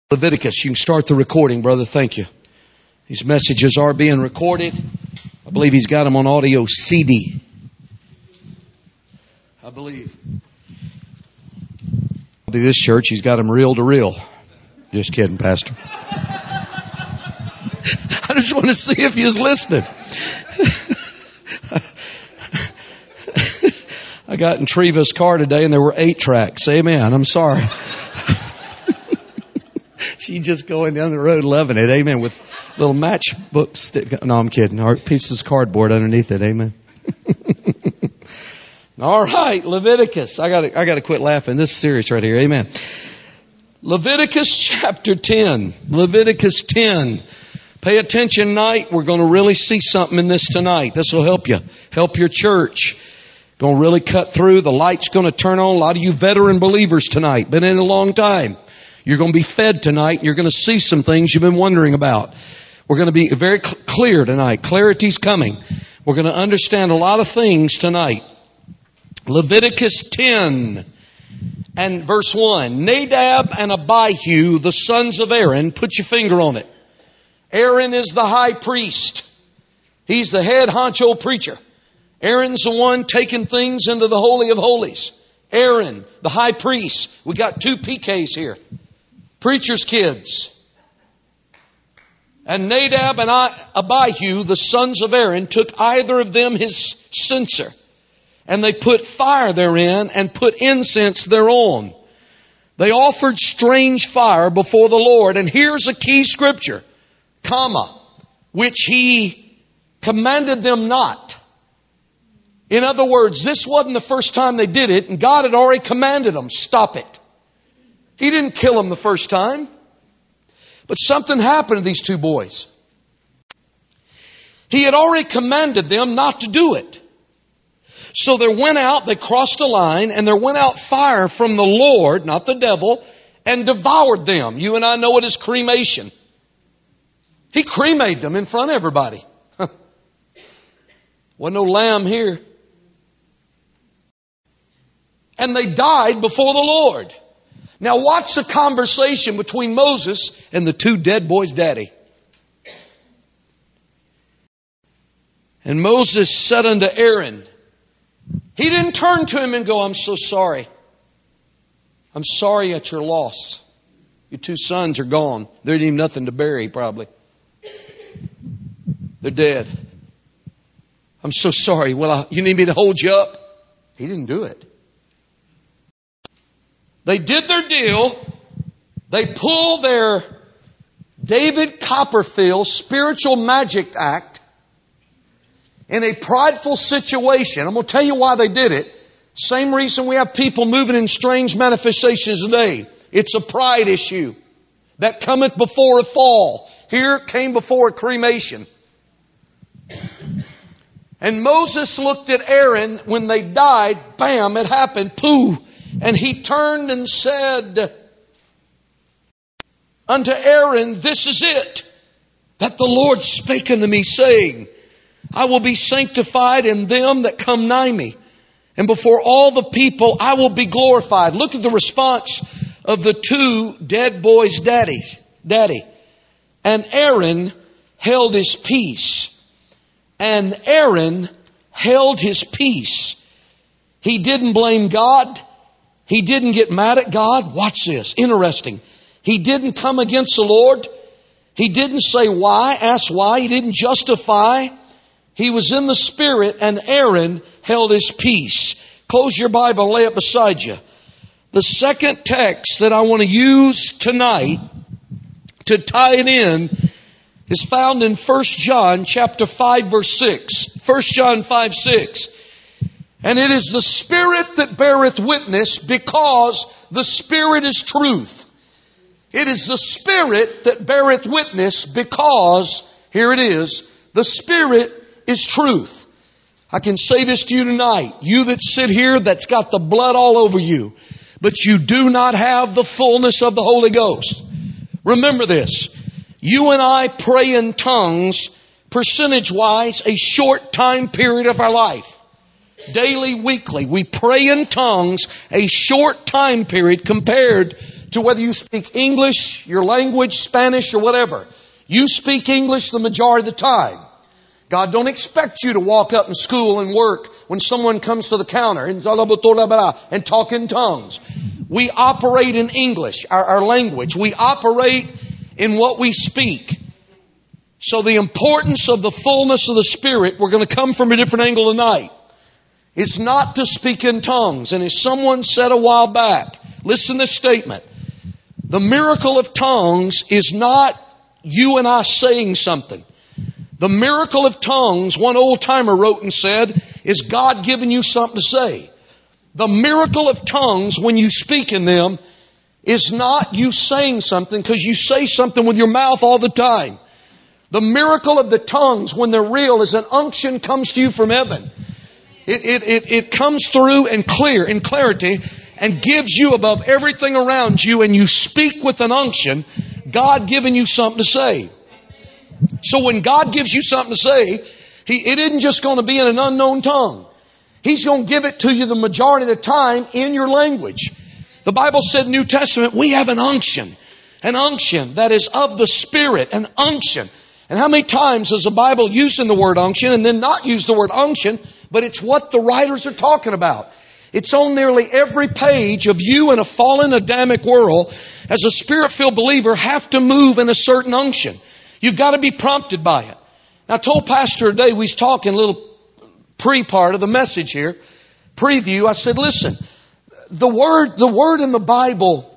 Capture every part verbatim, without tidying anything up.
Leviticus. You can start the recording, brother. Thank you. These messages are being recorded. I believe he's got them on audio C D. I believe. This church, he's got them reel to reel. Just kidding, Pastor. I just want to see if he was listening. I got in Treva's car today and there were eight tracks. Amen. I'm sorry. She just going down the road loving it. Amen. With little matchbook stick. No, I'm kidding. Or pieces of cardboard underneath it. Amen. All right. Leviticus. I gotta, I gotta quit laughing. This is serious right here. Amen. Leviticus chapter ten. Leviticus ten. Pay attention tonight. We're going to really see something in this tonight. This will help you. Help your church. Going to really cut through. The light's going to turn on. A lot of you veteran believers tonight. Been in a long time. You're going to be fed tonight. You're going to see some things you've been wondering about. We're going to be very cl- clear tonight. Clarity's coming. We're going to understand a lot of things tonight. Leviticus ten and verse one. Nadab and Abihu, the sons of Aaron. Put your finger on it. Aaron is the high priest. He's the head honcho preacher. Aaron's the one taking things into the Holy of Holies. Aaron, the high priest. We got two P Ks here. Preacher's kids. And Nadab and Abihu, the sons of Aaron, took either of them his censer. And they put fire therein and put incense thereon. They offered strange fire before the Lord. And here's a key scripture. Comma. Which he commanded them not. In other words, this wasn't the first time they did it, and God had already commanded them, stop it. He didn't kill them the first time. But something happened to these two boys. He had already commanded them not to do it. So there went out, they crossed a line, and there went out fire from the Lord, not the devil, and devoured them. You and I know it as cremation. He cremated them in front of everybody. Wasn't no lamb here. And they died before the Lord. Now watch the conversation between Moses and the two dead boys' daddy. And Moses said unto Aaron, he didn't turn to him and go, I'm so sorry. I'm sorry at your loss. Your two sons are gone. There ain't even nothing to bury probably. They're dead. I'm so sorry. Well, I, you need me to hold you up? He didn't do it. They did their deal. They pulled their David Copperfield spiritual magic act in a prideful situation. I'm going to tell you why they did it. Same reason we have people moving in strange manifestations today. It's a pride issue that cometh before a fall. Here it came before a cremation. And Moses looked at Aaron when they died. Bam, it happened. Pooh. And he turned and said unto Aaron, this is it, that the Lord spake unto me, saying, I will be sanctified in them that come nigh me. And before all the people I will be glorified. Look at the response of the two dead boys' daddies, daddy. And Aaron held his peace. And Aaron held his peace. He didn't blame God. He didn't get mad at God. Watch this. Interesting. He didn't come against the Lord. He didn't say why, ask why. He didn't justify. He was in the Spirit, and Aaron held his peace. Close your Bible and lay it beside you. The second text that I want to use tonight to tie it in is found in First John chapter five verse six. First John five six. And it is the Spirit that beareth witness, because the Spirit is truth. It is the Spirit that beareth witness because, here it is, the Spirit is truth. I can say this to you tonight. You that sit here that's got the blood all over you, but you do not have the fullness of the Holy Ghost. Remember this. You and I pray in tongues, percentage-wise, a short time period of our life. Daily, weekly. We pray in tongues a short time period compared to whether you speak English, your language, Spanish, or whatever. You speak English the majority of the time. God don't expect you to walk up in school and work when someone comes to the counter and talk in tongues. We operate in English, our, our language. We operate in what we speak. So the importance of the fullness of the Spirit, we're going to come from a different angle tonight. It's not to speak in tongues. And as someone said a while back, listen to this statement. The miracle of tongues is not you and I saying something. The miracle of tongues, one old timer wrote and said, is God giving you something to say. The miracle of tongues, when you speak in them, is not you saying something, because you say something with your mouth all the time. The miracle of the tongues, when they're real, is an unction comes to you from heaven. It, it, it, it comes through and clear, in clarity, and gives you above everything around you, and you speak with an unction, God giving you something to say. So when God gives you something to say, He, it isn't just going to be in an unknown tongue. He's going to give it to you the majority of the time in your language. The Bible said in the New Testament, we have an unction. An unction that is of the Spirit. An unction. And how many times has the Bible used in the word unction and then not used the word unction, but it's what the writers are talking about. It's on nearly every page of you in a fallen Adamic world, as a Spirit-filled believer, have to move in a certain unction. You've got to be prompted by it. Now, I told Pastor today, we was talking a little pre-part of the message here, preview. I said, listen, the word, the word in the Bible,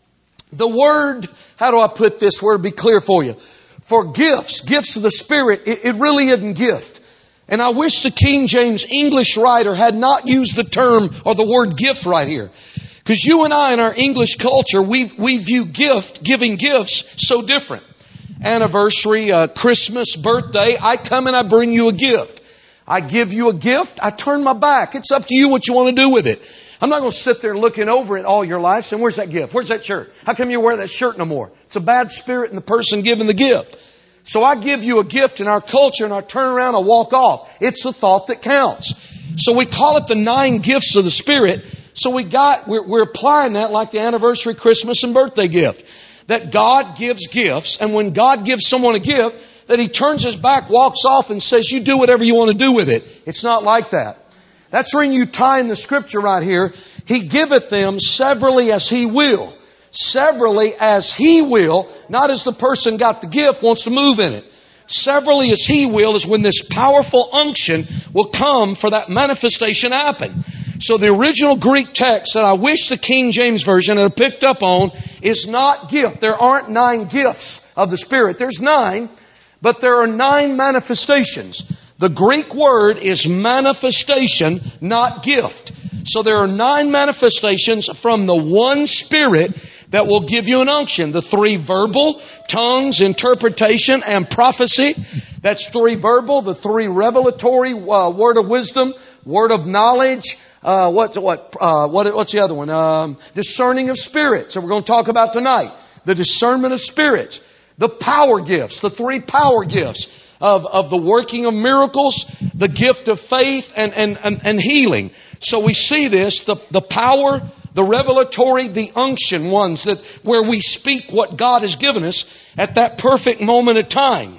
the word, how do I put this word, be clear for you? For gifts, gifts of the Spirit, it, it really isn't gift. And I wish the King James English writer had not used the term or the word gift right here. Because you and I in our English culture, we, we view gift, giving gifts, so different. Anniversary, uh, Christmas, birthday, I come and I bring you a gift. I give you a gift, I turn my back. It's up to you what you want to do with it. I'm not going to sit there looking over it all your life saying, where's that gift? Where's that shirt? How come you wear that shirt no more? It's a bad spirit in the person giving the gift. So I give you a gift in our culture and I turn around and walk off. It's the thought that counts. So we call it the nine gifts of the Spirit. So we got, we're, we're applying that like the anniversary, Christmas, and birthday gift. That God gives gifts, and when God gives someone a gift, that He turns His back, walks off, and says, you do whatever you want to do with it. It's not like that. That's when you tie in the Scripture right here. He giveth them severally as He will. Severally as He will, not as the person got the gift wants to move in it. Severally as He will is when this powerful unction will come for that manifestation to happen. So the original Greek text that I wish the King James Version had picked up on is not gift. There aren't nine gifts of the Spirit. There's nine, but there are nine manifestations. The Greek word is manifestation, not gift. So there are nine manifestations from the one Spirit that will give you an unction. The three verbal, tongues, interpretation, and prophecy. That's three verbal. The three revelatory, uh, word of wisdom, word of knowledge. Uh, what, what, uh, what, what's the other one? Um, discerning of spirits. So we're going to talk about tonight. The discernment of spirits. The power gifts. The three power gifts of, of the working of miracles. The gift of faith and, and, and, and healing. So we see this, the, the power, the revelatory, the unction ones that where we speak what God has given us at that perfect moment of time.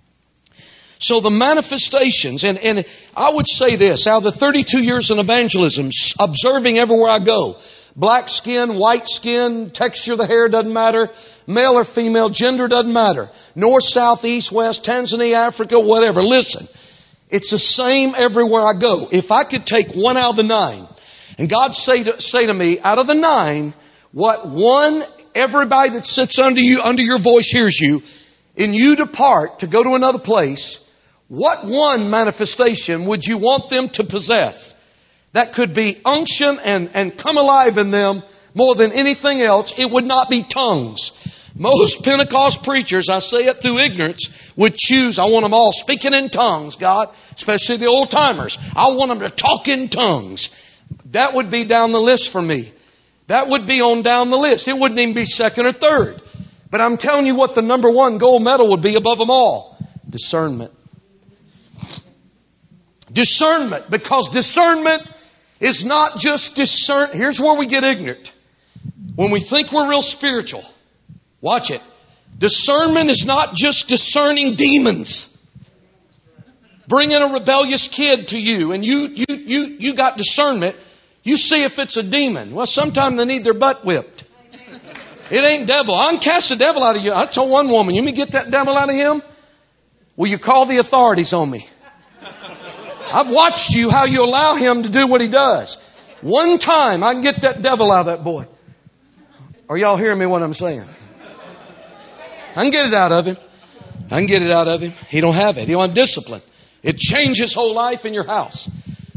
So the manifestations, and, and I would say this, out of the thirty-two years in evangelism, observing everywhere I go, black skin, white skin, texture of the hair doesn't matter, male or female, gender doesn't matter, north, south, east, west, Tanzania, Africa, whatever. Listen, it's the same everywhere I go. If I could take one out of the nine, and God say to, say to me, out of the nine, what one, everybody that sits under you, under your voice hears you, and you depart to go to another place, what one manifestation would you want them to possess? That could be unction and, and come alive in them more than anything else. It would not be tongues. Most Pentecost preachers, I say it through ignorance, would choose, I want them all speaking in tongues, God, especially the old timers. I want them to talk in tongues. That would be down the list for me. That would be on down the list. It wouldn't even be second or third. But I'm telling you what the number one gold medal would be above them all. Discernment. Discernment. Because discernment is not just discern. Here's where we get ignorant. When we think we're real spiritual, watch it. Discernment is not just discerning demons. Bringing a rebellious kid to you and you, you, you, you got discernment. You see if it's a demon. Well, sometimes they need their butt whipped. It ain't devil. I can cast the devil out of you. I told one woman, you mean get that devil out of him? Will you call the authorities on me? I've watched you, how you allow him to do what he does. One time I can get that devil out of that boy. Are y'all hearing me what I'm saying? I can get it out of him. I can get it out of him. He don't have it. He don't have discipline. It changes his whole life in your house.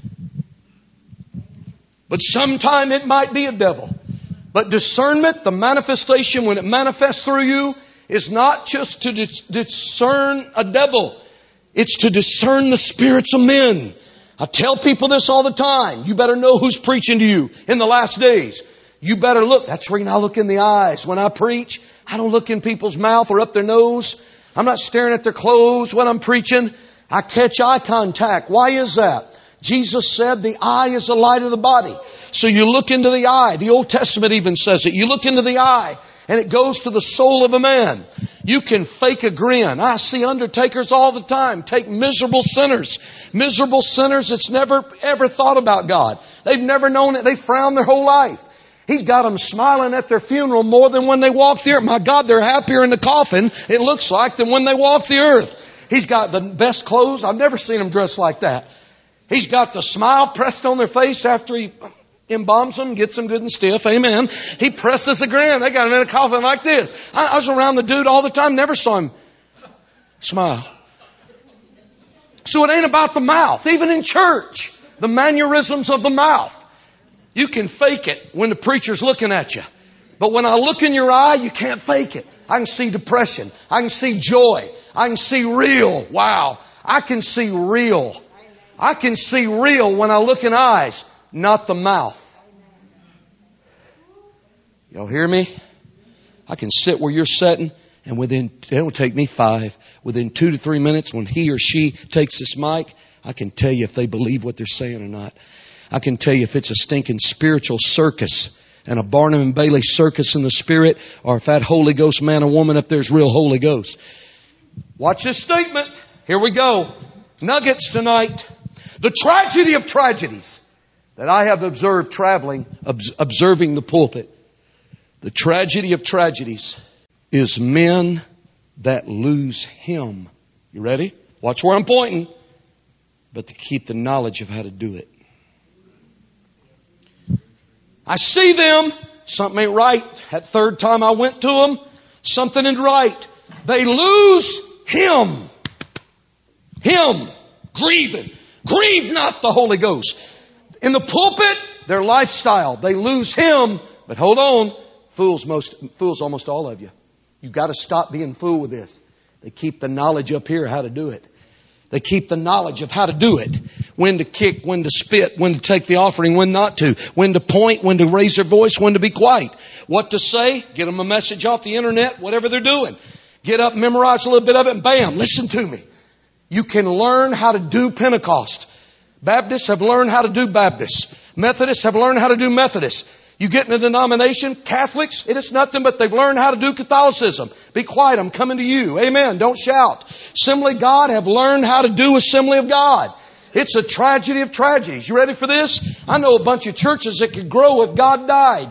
But sometime it might be a devil. But discernment, the manifestation when it manifests through you, is not just to dis- discern a devil. It's to discern the spirits of men. I tell people this all the time. You better know who's preaching to you in the last days. You better look. That's the reason I look in the eyes. When I preach, I don't look in people's mouth or up their nose. I'm not staring at their clothes when I'm preaching. I catch eye contact. Why is that? Jesus said the eye is the light of the body. So you look into the eye. The Old Testament even says it. You look into the eye and it goes to the soul of a man. You can fake a grin. I see undertakers all the time take miserable sinners. Miserable sinners that's never ever thought about God. They've never known it. They frown their whole life. He's got them smiling at their funeral more than when they walk the earth. My God, they're happier in the coffin, it looks like, than when they walk the earth. He's got the best clothes. I've never seen them dressed like that. He's got the smile pressed on their face after he embalms them, gets them good and stiff. Amen. He presses a grin. They got him in a coffin like this. I, I was around the dude all the time. Never saw him smile. So it ain't about the mouth. Even in church, the mannerisms of the mouth. You can fake it when the preacher's looking at you. But when I look in your eye, you can't fake it. I can see depression. I can see joy. I can see real. Wow. I can see real. I can see real when I look in eyes, not the mouth. Y'all hear me? I can sit where you're sitting and within, it don't take me five, within two to three minutes when he or she takes this mic, I can tell you if they believe what they're saying or not. I can tell you if it's a stinking spiritual circus and a Barnum and Bailey circus in the spirit, or if that Holy Ghost man or woman up there is real Holy Ghost. Watch this statement. Here we go. Nuggets tonight. The tragedy of tragedies that I have observed traveling, observing the pulpit. The tragedy of tragedies is men that lose Him. You ready? Watch where I'm pointing. But to keep the knowledge of how to do it. I see them. Something ain't right. That third time I went to them, something ain't right. They lose Him. Him. Grieving. Grieve not the Holy Ghost. In the pulpit, their lifestyle, they lose Him. But hold on. Fools most, fools almost all of you. You've got to stop being fool with this. They keep the knowledge up here how to do it. They keep the knowledge of how to do it. When to kick, when to spit, when to take the offering, when not to. When to point, when to raise their voice, when to be quiet. What to say, get them a message off the internet, whatever they're doing. Get up, memorize a little bit of it, and bam, listen to me. You can learn how to do Pentecost. Baptists have learned how to do Baptists. Methodists have learned how to do Methodists. You get in a denomination, Catholics, it is nothing but they've learned how to do Catholicism. Be quiet, I'm coming to you. Amen. Don't shout. Assembly of God have learned how to do Assembly of God. It's a tragedy of tragedies. You ready for this? I know a bunch of churches that could grow if God died.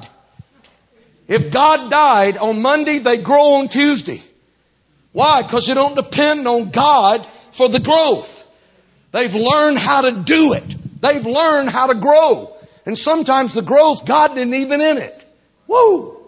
If God died on Monday, they grow on Tuesday. Why? Because they don't depend on God for the growth. They've learned how to do it. They've learned how to grow. And sometimes the growth, God didn't even in it. Woo!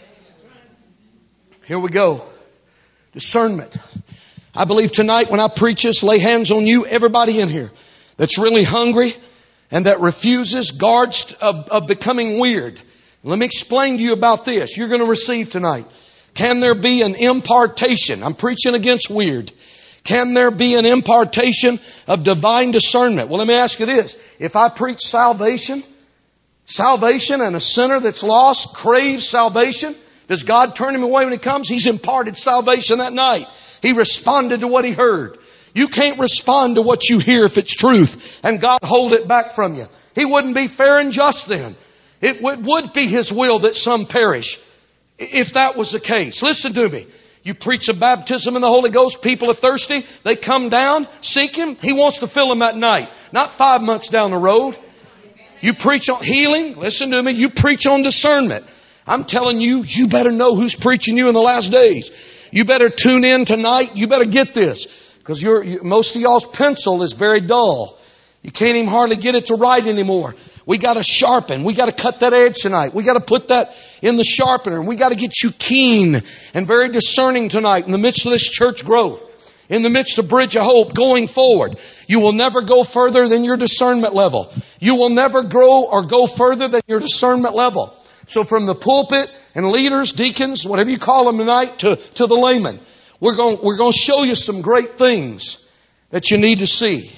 Here we go. Discernment. I believe tonight when I preach this, lay hands on you, everybody in here that's really hungry and that refuses, guards of, of becoming weird. Let me explain to you about this. You're going to receive tonight. Can there be an impartation? I'm preaching against weird. Can there be an impartation of divine discernment? Well, let me ask you this. If I preach salvation, salvation and a sinner that's lost craves salvation, does God turn him away when He comes? He's imparted salvation that night. He responded to what he heard. You can't respond to what you hear if it's truth and God hold it back from you. He wouldn't be fair and just then. It would, would be His will that some perish if that was the case. Listen to me. You preach a baptism in the Holy Ghost, people are thirsty, they come down, seek Him. He wants to fill them at night, not five months down the road. You preach on healing, listen to me, you preach on discernment. I'm telling you, you better know who's preaching you in the last days. You better tune in tonight, you better get this. Because you're, you, most of y'all's pencil is very dull. You can't even hardly get it to write anymore. We got to sharpen. We got to cut that edge tonight. We got to put that in the sharpener. We got to get you keen and very discerning tonight in the midst of this church growth. In the midst of Bridge of Hope going forward. You will never go further than your discernment level. You will never grow or go further than your discernment level. So from the pulpit and leaders, deacons, whatever you call them tonight, to, to the layman, we're going, we're going to show you some great things that you need to see.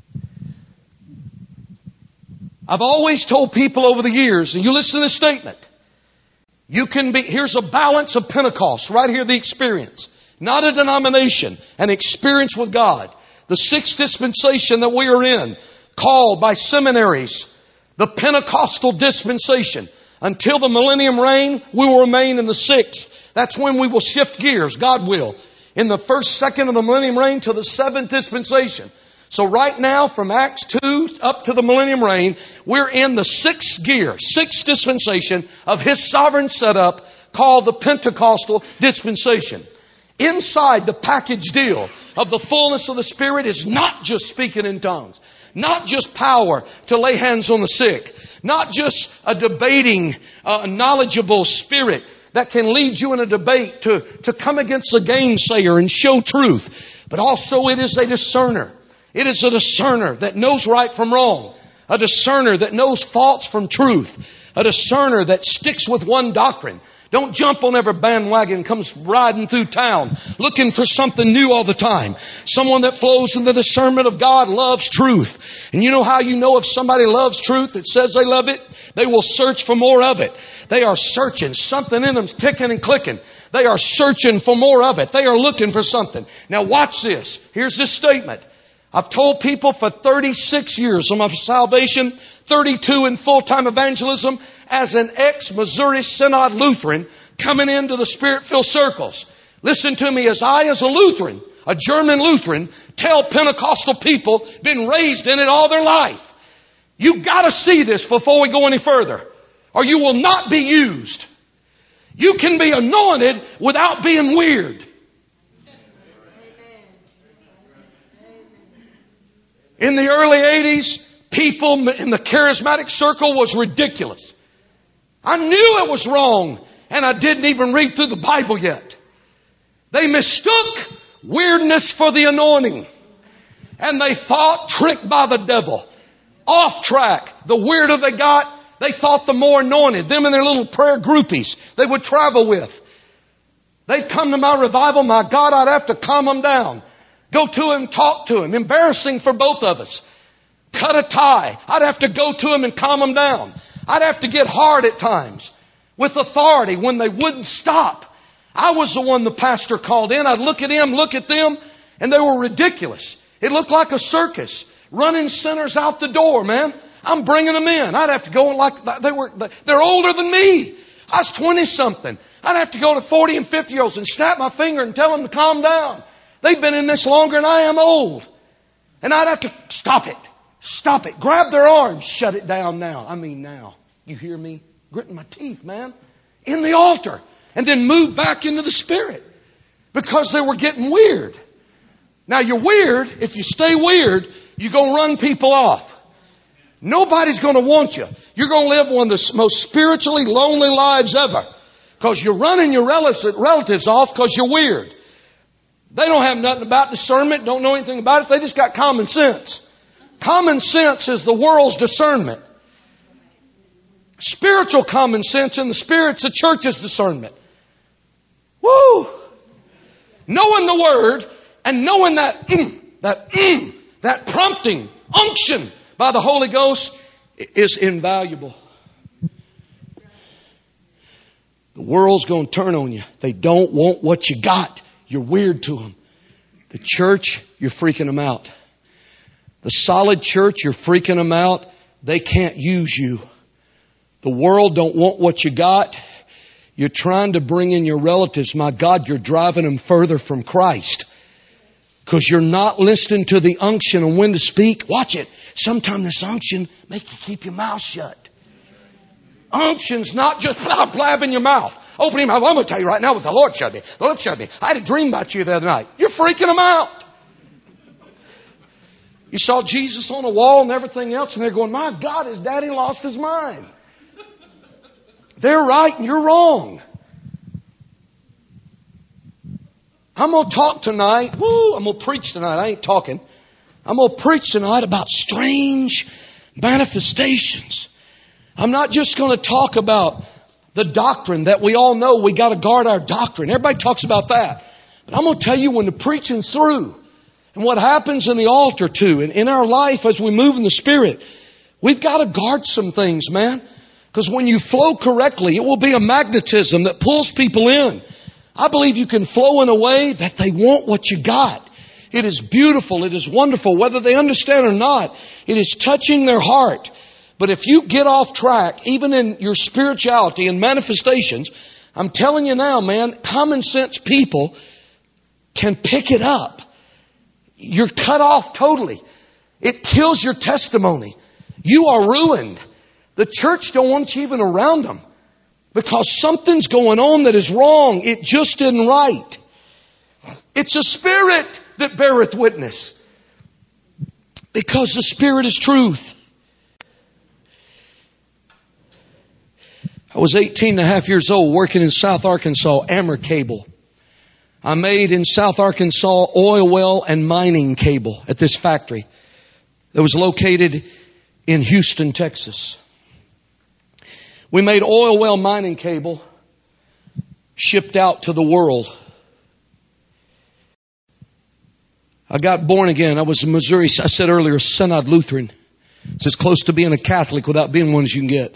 I've always told people over the years, and you listen to this statement, you can be, here's a balance of Pentecost, right here the experience. Not a denomination, an experience with God. The sixth dispensation that we are in, called by seminaries, the Pentecostal dispensation. Until the millennium reign, we will remain in the sixth. That's when we will shift gears, God will. In the first second of the millennium reign to the seventh dispensation. So right now, from Acts two up to the millennium reign, we're in the sixth gear, sixth dispensation of His sovereign setup called the Pentecostal dispensation. Inside the package deal of the fullness of the Spirit is not just speaking in tongues, not just power to lay hands on the sick, not just a debating, uh, knowledgeable spirit that can lead you in a debate to, to come against the gainsayer and show truth, but also it is a discerner. It is a discerner that knows right from wrong. A discerner that knows false from truth. A discerner that sticks with one doctrine. Don't jump on every bandwagon comes riding through town looking for something new all the time. Someone that flows in the discernment of God loves truth. And you know how you know if somebody loves truth that says they love it? They will search for more of it. They are searching. Something in them's ticking and clicking. They are searching for more of it. They are looking for something. Now watch this. Here's this statement. I've told people for thirty-six years of my salvation, thirty-two in full-time evangelism, as an ex-Missouri Synod Lutheran coming into the Spirit-filled circles. Listen to me, as I, as a Lutheran, a German Lutheran, tell Pentecostal people, been raised in it all their life. You gotta see this before we go any further, or you will not be used. You can be anointed without being weird. In the early eighties, people in the charismatic circle was ridiculous. I knew it was wrong, and I didn't even read through the Bible yet. They mistook weirdness for the anointing. And they thought, tricked by the devil, off track, the weirder they got, they thought the more anointed. Them and their little prayer groupies they would travel with. They'd come to my revival, my God, I'd have to calm them down. Go to him, talk to him. Embarrassing for both of us. Cut a tie. I'd have to go to him and calm him down. I'd have to get hard at times with authority when they wouldn't stop. I was the one the pastor called in. I'd look at him, look at them, and they were ridiculous. It looked like a circus. Running sinners out the door, man. I'm bringing them in. I'd have to go like they were, they're older than me. I was twenty something. I'd have to go to forty and fifty year olds and snap my finger and tell them to calm down. They've been in this longer than I am old. And I'd have to stop it. Stop it. Grab their arms. Shut it down now. I mean now. You hear me? Gritting my teeth, man. In the altar. And then move back into the Spirit. Because they were getting weird. Now you're weird. If you stay weird, you're going to run people off. Nobody's going to want you. You're going to live one of the most spiritually lonely lives ever. Because you're running your relatives off because you're weird. They don't have nothing about discernment, don't know anything about it. They just got common sense. Common sense is the world's discernment. Spiritual common sense in the Spirit's the church's discernment. Woo! Knowing the Word and knowing that, mm, that, mm, that prompting, unction by the Holy Ghost is invaluable. The world's going to turn on you. They don't want what you got. You're weird to them. The church, you're freaking them out. The solid church, you're freaking them out. They can't use you. The world don't want what you got. You're trying to bring in your relatives. My God, you're driving them further from Christ. Because you're not listening to the unction and when to speak. Watch it. Sometimes this unction make you keep your mouth shut. Unction's not just blab, blab in your mouth. Open your mouth. I'm going to tell you right now what the Lord showed me. The Lord showed me. I had a dream about you the other night. You're freaking them out. You saw Jesus on a wall and everything else, and they're going, my God, his daddy lost his mind. They're right and you're wrong. I'm going to talk tonight. Woo, I'm going to preach tonight. I ain't talking. I'm going to preach tonight about strange manifestations. I'm not just going to talk about the doctrine that we all know. We got to guard our doctrine. Everybody talks about that. But I'm going to tell you when the preaching's through and what happens in the altar too and in our life as we move in the Spirit, we've got to guard some things, man. Because when you flow correctly, it will be a magnetism that pulls people in. I believe you can flow in a way that they want what you got. It is beautiful. It is wonderful. Whether they understand or not, it is touching their heart. But if you get off track, even in your spirituality and manifestations, I'm telling you now, man, common sense people can pick it up. You're cut off totally. It kills your testimony. You are ruined. The church don't want you even around them because something's going on that is wrong. It just isn't right. It's a spirit that beareth witness because the Spirit is truth. I was eighteen and a half years old working in South Arkansas, Ammer Cable. I made in South Arkansas oil well and mining cable at this factory that was located in Houston, Texas. We made oil well mining cable, shipped out to the world. I got born again. I was in Missouri. I said earlier, Synod Lutheran. It's as close to being a Catholic without being one as you can get.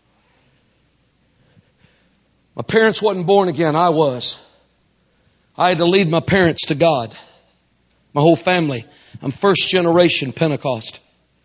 My parents wasn't born again. I was. I had to lead my parents to God. My whole family. I'm first generation Pentecost.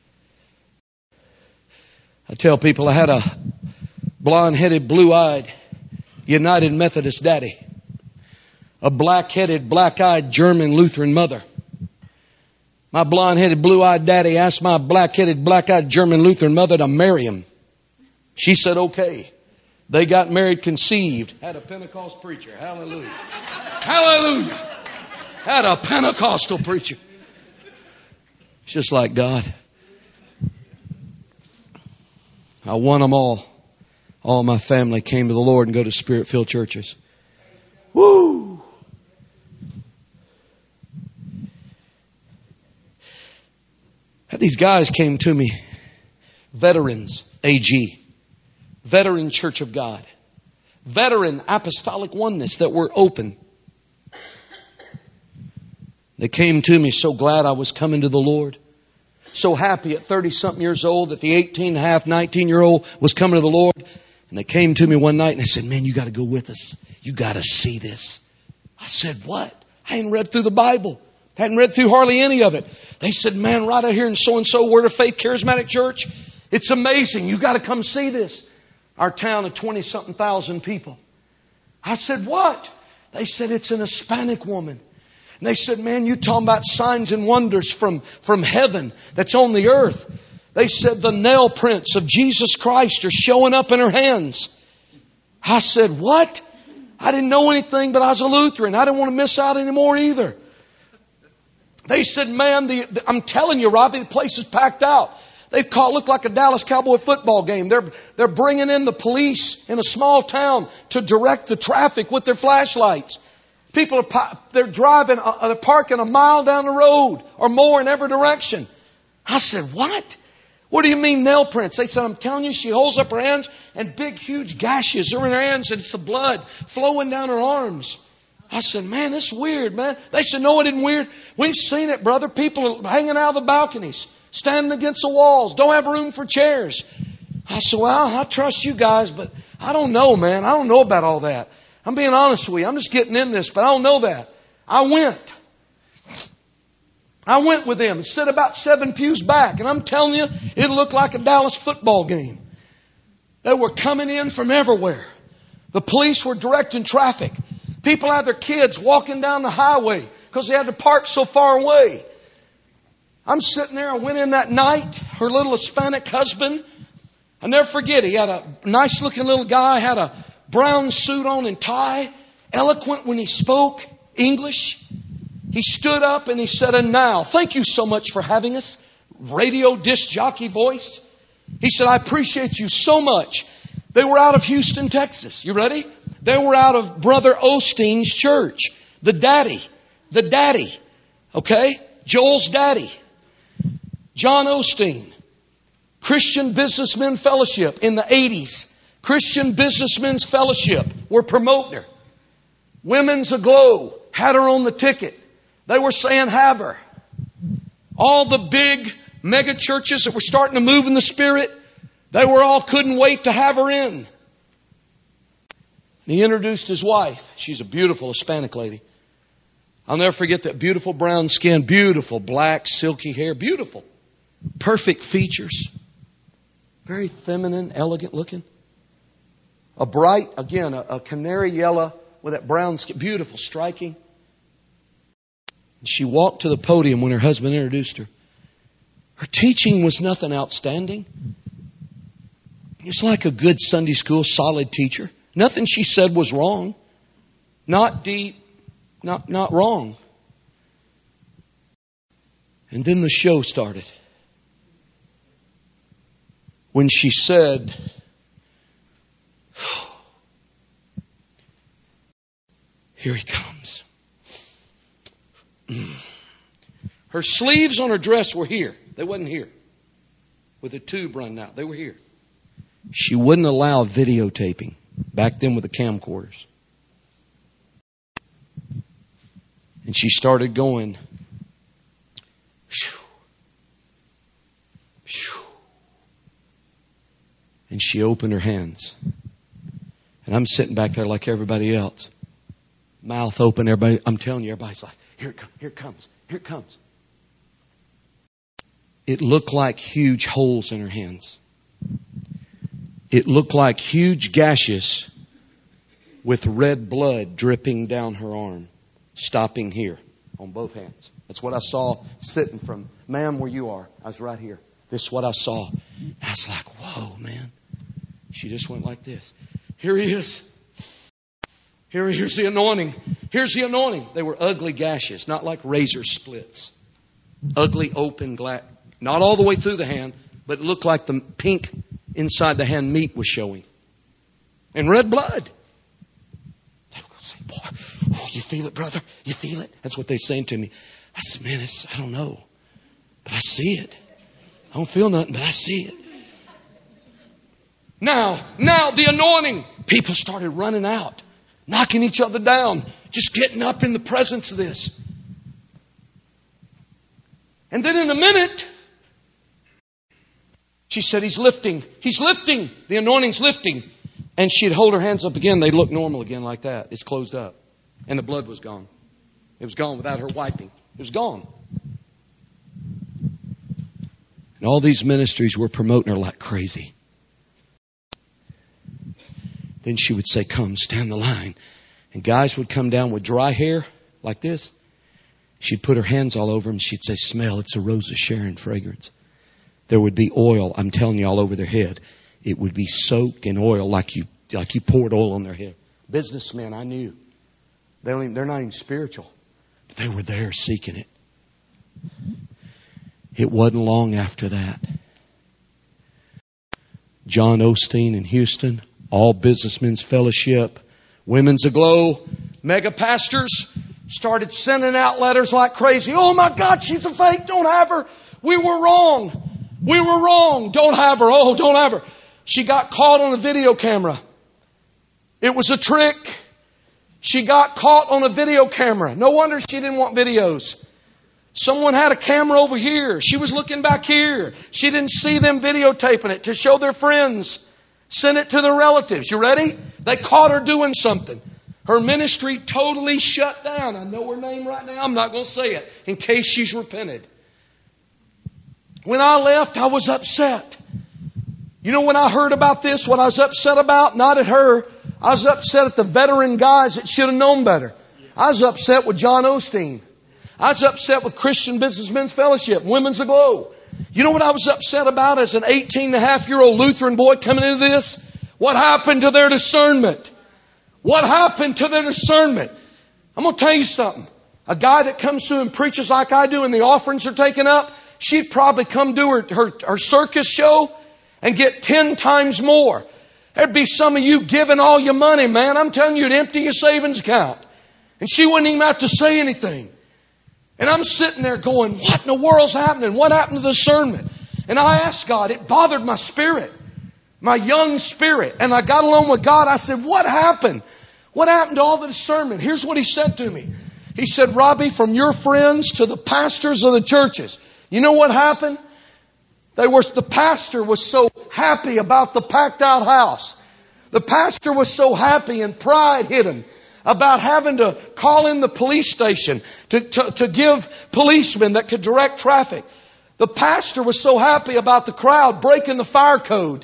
I tell people I had a blonde-headed, blue-eyed United Methodist daddy. A black-headed, black-eyed German Lutheran mother. My blonde-headed, blue-eyed daddy asked my black-headed, black-eyed German Lutheran mother to marry him. She said, okay. They got married, conceived, had a Pentecost preacher. Hallelujah. Hallelujah. Had a Pentecostal preacher. It's just like God. I won them all. All my family came to the Lord and go to Spirit-filled churches. Woo! These guys came to me. Veterans, A G. Veteran Church of God. Veteran Apostolic Oneness that were open. They came to me so glad I was coming to the Lord. So happy at thirty-something years old that the eighteen and a half, nineteen-year-old was coming to the Lord. And they came to me one night and they said, man, you got to go with us. You got to see this. I said, what? I hadn't read through the Bible. Hadn't read through hardly any of it. They said, man, right out here in so-and-so Word of Faith Charismatic Church, it's amazing. You got to come see this. Our town of twenty-something thousand people. I said, what? They said, it's an Hispanic woman. And they said, man, you talking about signs and wonders from, from heaven that's on the earth. They said the nail prints of Jesus Christ are showing up in her hands. I said, what? I didn't know anything, but I was a Lutheran. I didn't want to miss out anymore either. They said, man, the, the, I'm telling you, Robbie, the place is packed out. They've called, looked like a Dallas Cowboy football game. They're, they're bringing in the police in a small town to direct the traffic with their flashlights. People are, they're driving, uh, they're parking a mile down the road or more in every direction. I said, what? What do you mean nail prints? They said, I'm telling you, she holds up her hands and big, huge gashes are in her hands and it's the blood flowing down her arms. I said, man, this is weird, man. They said, no, it isn't weird. We've seen it, brother. People are hanging out of the balconies, standing against the walls, don't have room for chairs. I said, well, I trust you guys, but I don't know, man. I don't know about all that. I'm being honest with you. I'm just getting in this, but I don't know that. I went. I went with them and sat about seven pews back. And I'm telling you, it looked like a Dallas football game. They were coming in from everywhere. The police were directing traffic. People had their kids walking down the highway because they had to park so far away. I'm sitting there. I went in that night. Her little Hispanic husband, I'll never forget, he had a nice looking little guy, had a brown suit on and tie, eloquent when he spoke English. He stood up and he said, "And now, thank you so much for having us." Radio disc jockey voice. He said, "I appreciate you so much." They were out of Houston, Texas. You ready? They were out of Brother Osteen's church. The daddy. The daddy. Okay? Joel's daddy. John Osteen. Christian Businessmen Fellowship in the eighties. Christian Businessmen's Fellowship. We're promoting her. Women's Aglow had her on the ticket. They were saying, "Have her." All the big mega churches that were starting to move in the Spirit, they were all couldn't wait to have her in. And he introduced his wife. She's a beautiful Hispanic lady. I'll never forget that beautiful brown skin, beautiful black silky hair, beautiful. Perfect features. Very feminine, elegant looking. A bright, again, a, a canary yellow with that brown skin. Beautiful, striking. And she walked to the podium when her husband introduced her. Her teaching was nothing outstanding. It's like a good Sunday school, solid teacher. Nothing she said was wrong. Not deep, not, not wrong. And then the show started. When she said, "Here he comes." Her sleeves on her dress were here. They wasn't here. With a tube running out. They were here. She wouldn't allow videotaping. Back then with the camcorders. And she started going. And she opened her hands. And I'm sitting back there like everybody else. Mouth open, everybody. I'm telling you, everybody's like, here it comes, here it comes, here it comes. It looked like huge holes in her hands. It looked like huge gashes with red blood dripping down her arm, stopping here on both hands. That's what I saw sitting from, "Ma'am, where you are." I was right here. This is what I saw. I was like, whoa, man. She just went like this. Here he is. Here, here's the anointing. Here's the anointing. They were ugly gashes, not like razor splits. Ugly open glass. Not all the way through the hand, but it looked like the pink inside the hand meat was showing. And red blood. They were going to say, "Boy, oh, you feel it, brother? You feel it?" That's what they're saying to me. I said, "Man, it's, I don't know. But I see it. I don't feel nothing, but I see it." Now, now the anointing. People started running out. Knocking each other down. Just getting up in the presence of this. And then in a minute, she said, "He's lifting. He's lifting. The anointing's lifting." And she'd hold her hands up again. They'd look normal again like that. It's closed up. And the blood was gone. It was gone without her wiping. It was gone. And all these ministries were promoting her like crazy. Then she would say, "Come, stand the line." And guys would come down with dry hair like this. She'd put her hands all over them. She'd say, "Smell, it's a Rose of Sharon fragrance." There would be oil, I'm telling you, all over their head. It would be soaked in oil like you like you poured oil on their head. Businessmen, I knew. They don't even, they're not even spiritual. But they were there seeking it. It wasn't long after that. John Osteen in Houston, All Businessmen's Fellowship, Women's Aglow, mega pastors started sending out letters like crazy. "Oh my God, she's a fake. Don't have her. We were wrong. We were wrong. Don't have her. Oh, don't have her." She got caught on a video camera. It was a trick. She got caught on a video camera. No wonder she didn't want videos. Someone had a camera over here. She was looking back here. She didn't see them videotaping it to show their friends. Send it to their relatives. You ready? They caught her doing something. Her ministry totally shut down. I know her name right now. I'm not going to say it in case she's repented. When I left, I was upset. You know when I heard about this, what I was upset about? Not at her. I was upset at the veteran guys that should have known better. I was upset with John Osteen. I was upset with Christian Businessmen's Fellowship, Women's Aglow. You know what I was upset about as an eighteen and a half year old Lutheran boy coming into this? What happened to their discernment? What happened to their discernment? I'm going to tell you something. A guy that comes through and preaches like I do and the offerings are taken up, she'd probably come do her, her, her circus show and get ten times more. There'd be some of you giving all your money, man. I'm telling you, it'd empty your savings account. And she wouldn't even have to say anything. And I'm sitting there going, what in the world's happening? What happened to the discernment? And I asked God, it bothered my spirit, my young spirit. And I got along with God. I said, what happened? What happened to all the discernment? Here's what He said to me. He said, Robbie, from your friends to the pastors of the churches, you know what happened? They were, the pastor was so happy about the packed out house. The pastor was so happy and pride hit him about having to call in the police station to, to, to give policemen that could direct traffic. The pastor was so happy about the crowd breaking the fire code.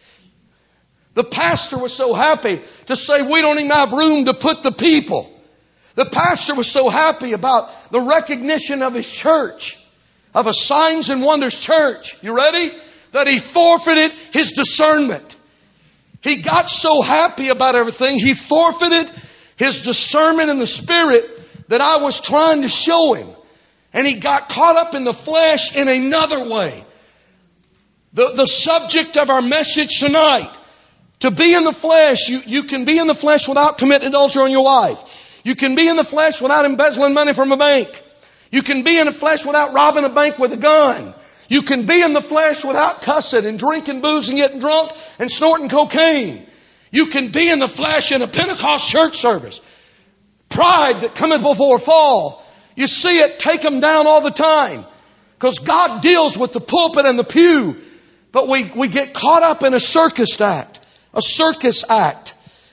The pastor was so happy to say we don't even have room to put the people. The pastor was so happy about the recognition of his church, of a signs and wonders church. You ready? That he forfeited his discernment. He got so happy about everything, he forfeited his discernment in the Spirit that I was trying to show him. And he got caught up in the flesh in another way. The, the subject of our message tonight, to be in the flesh, you, you can be in the flesh without committing adultery on your wife. You can be in the flesh without embezzling money from a bank. You can be in the flesh without robbing a bank with a gun. You can be in the flesh without cussing and drinking booze and getting drunk and snorting cocaine. You can be in the flesh in a Pentecost church service. Pride that cometh before fall. You see it, take them down all the time. Because God deals with the pulpit and the pew. But we, we get caught up in a circus act. A circus act.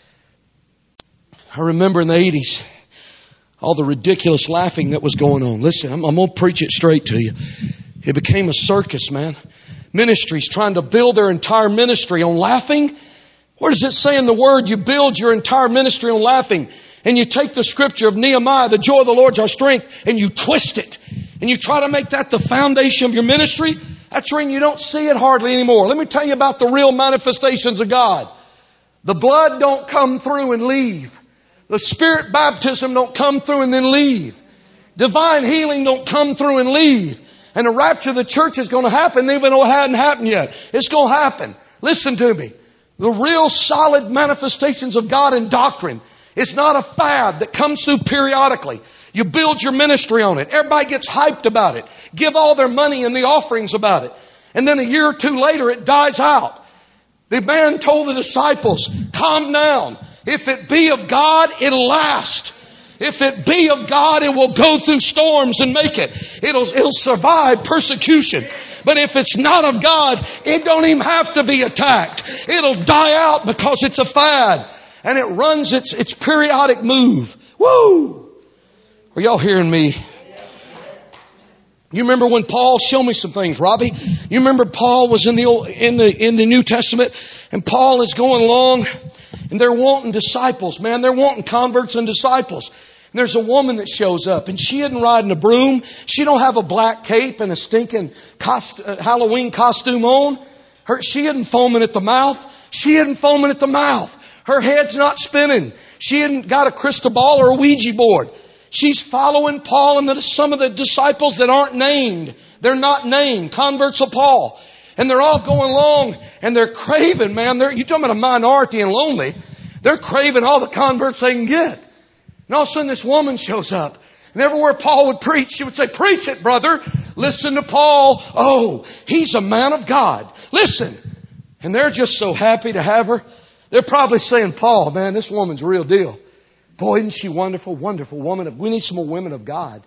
I remember in the eighties, all the ridiculous laughing that was going on. Listen, I'm, I'm going to preach it straight to you. It became a circus, man. Ministries trying to build their entire ministry on laughing. Where does it say in the Word you build your entire ministry on laughing? And you take the scripture of Nehemiah, the joy of the Lord is our strength, and you twist it. And you try to make that the foundation of your ministry. That's when you don't see it hardly anymore. Let me tell you about the real manifestations of God. The blood don't come through and leave. The Spirit baptism don't come through and then leave. Divine healing don't come through and leave. And the rapture of the church is going to happen even though it hadn't happened yet. It's going to happen. Listen to me. The real solid manifestations of God in doctrine. It's not a fad that comes through periodically. You build your ministry on it. Everybody gets hyped about it. Give all their money and the offerings about it. And then a year or two later it dies out. The man told the disciples, calm down. If it be of God, it'll last. If it be of God, it will go through storms and make it. It'll, it'll survive persecution. But if it's not of God, it don't even have to be attacked. It'll die out because it's a fad. And it runs its, its periodic move. Woo! Are y'all hearing me? You remember when Paul, show me some things, Robbie. You remember Paul was in the old, in the in the New Testament, and Paul is going along, and they're wanting disciples, man. They're wanting converts and disciples. And there's a woman that shows up, and she isn't riding a broom. She don't have a black cape and a stinking cost, uh, Halloween costume on. Her, she isn't foaming at the mouth. She isn't foaming at the mouth. Her head's not spinning. She hasn't got a crystal ball or a Ouija board. She's following Paul and the, some of the disciples that aren't named. They're not named. Converts of Paul. And they're all going along and they're craving, man. They're, you're talking about a minority and lonely. They're craving all the converts they can get. And all of a sudden this woman shows up. And everywhere Paul would preach, she would say, preach it, brother. Listen to Paul. Oh, he's a man of God. Listen. And they're just so happy to have her. They're probably saying, Paul, man, this woman's a real deal. Boy, isn't she wonderful, wonderful woman. We need some more women of God.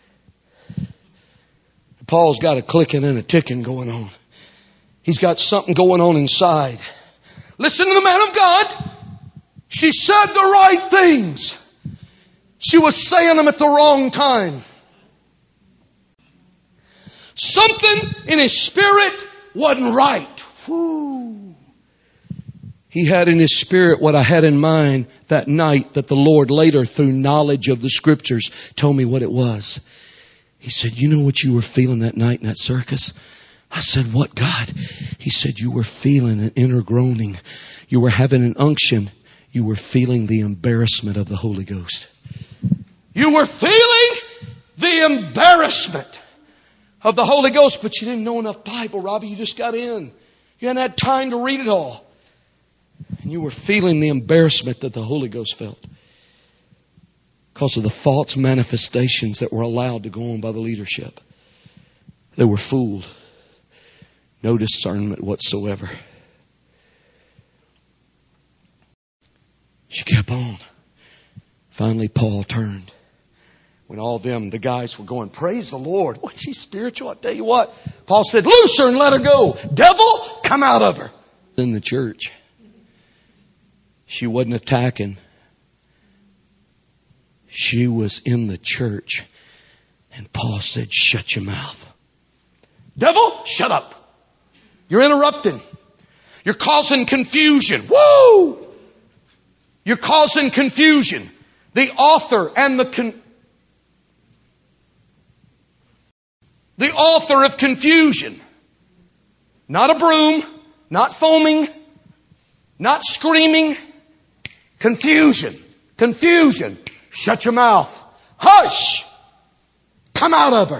Paul's got a clicking and a ticking going on. He's got something going on inside. Listen to the man of God. She said the right things. She was saying them at the wrong time. Something in his spirit wasn't right. Whew. He had in his spirit what I had in mind that night that the Lord later, through knowledge of the Scriptures, told me what it was. He said, you know what you were feeling that night in that circus? I said, what, God? He said, you were feeling an inner groaning. You were having an unction. You were feeling the embarrassment of the Holy Ghost. You were feeling the embarrassment of the Holy Ghost, but you didn't know enough Bible, Robbie. You just got in. You hadn't had time to read it all. And you were feeling the embarrassment that the Holy Ghost felt because of the false manifestations that were allowed to go on by the leadership. They were fooled. No discernment whatsoever. She kept on. Finally, Paul turned. When all them, the guys were going, praise the Lord. What, she's spiritual? I tell you what. Paul said, loose her and let her go. Devil, come out of her. In the church. She wasn't attacking. She was in the church. And Paul said, shut your mouth. Devil, shut up. You're interrupting. You're causing confusion. Woo! You're causing confusion. The author and the con- the author of confusion. Not a broom, not foaming, not screaming. Confusion. Confusion. Shut your mouth. Hush! Come out of her.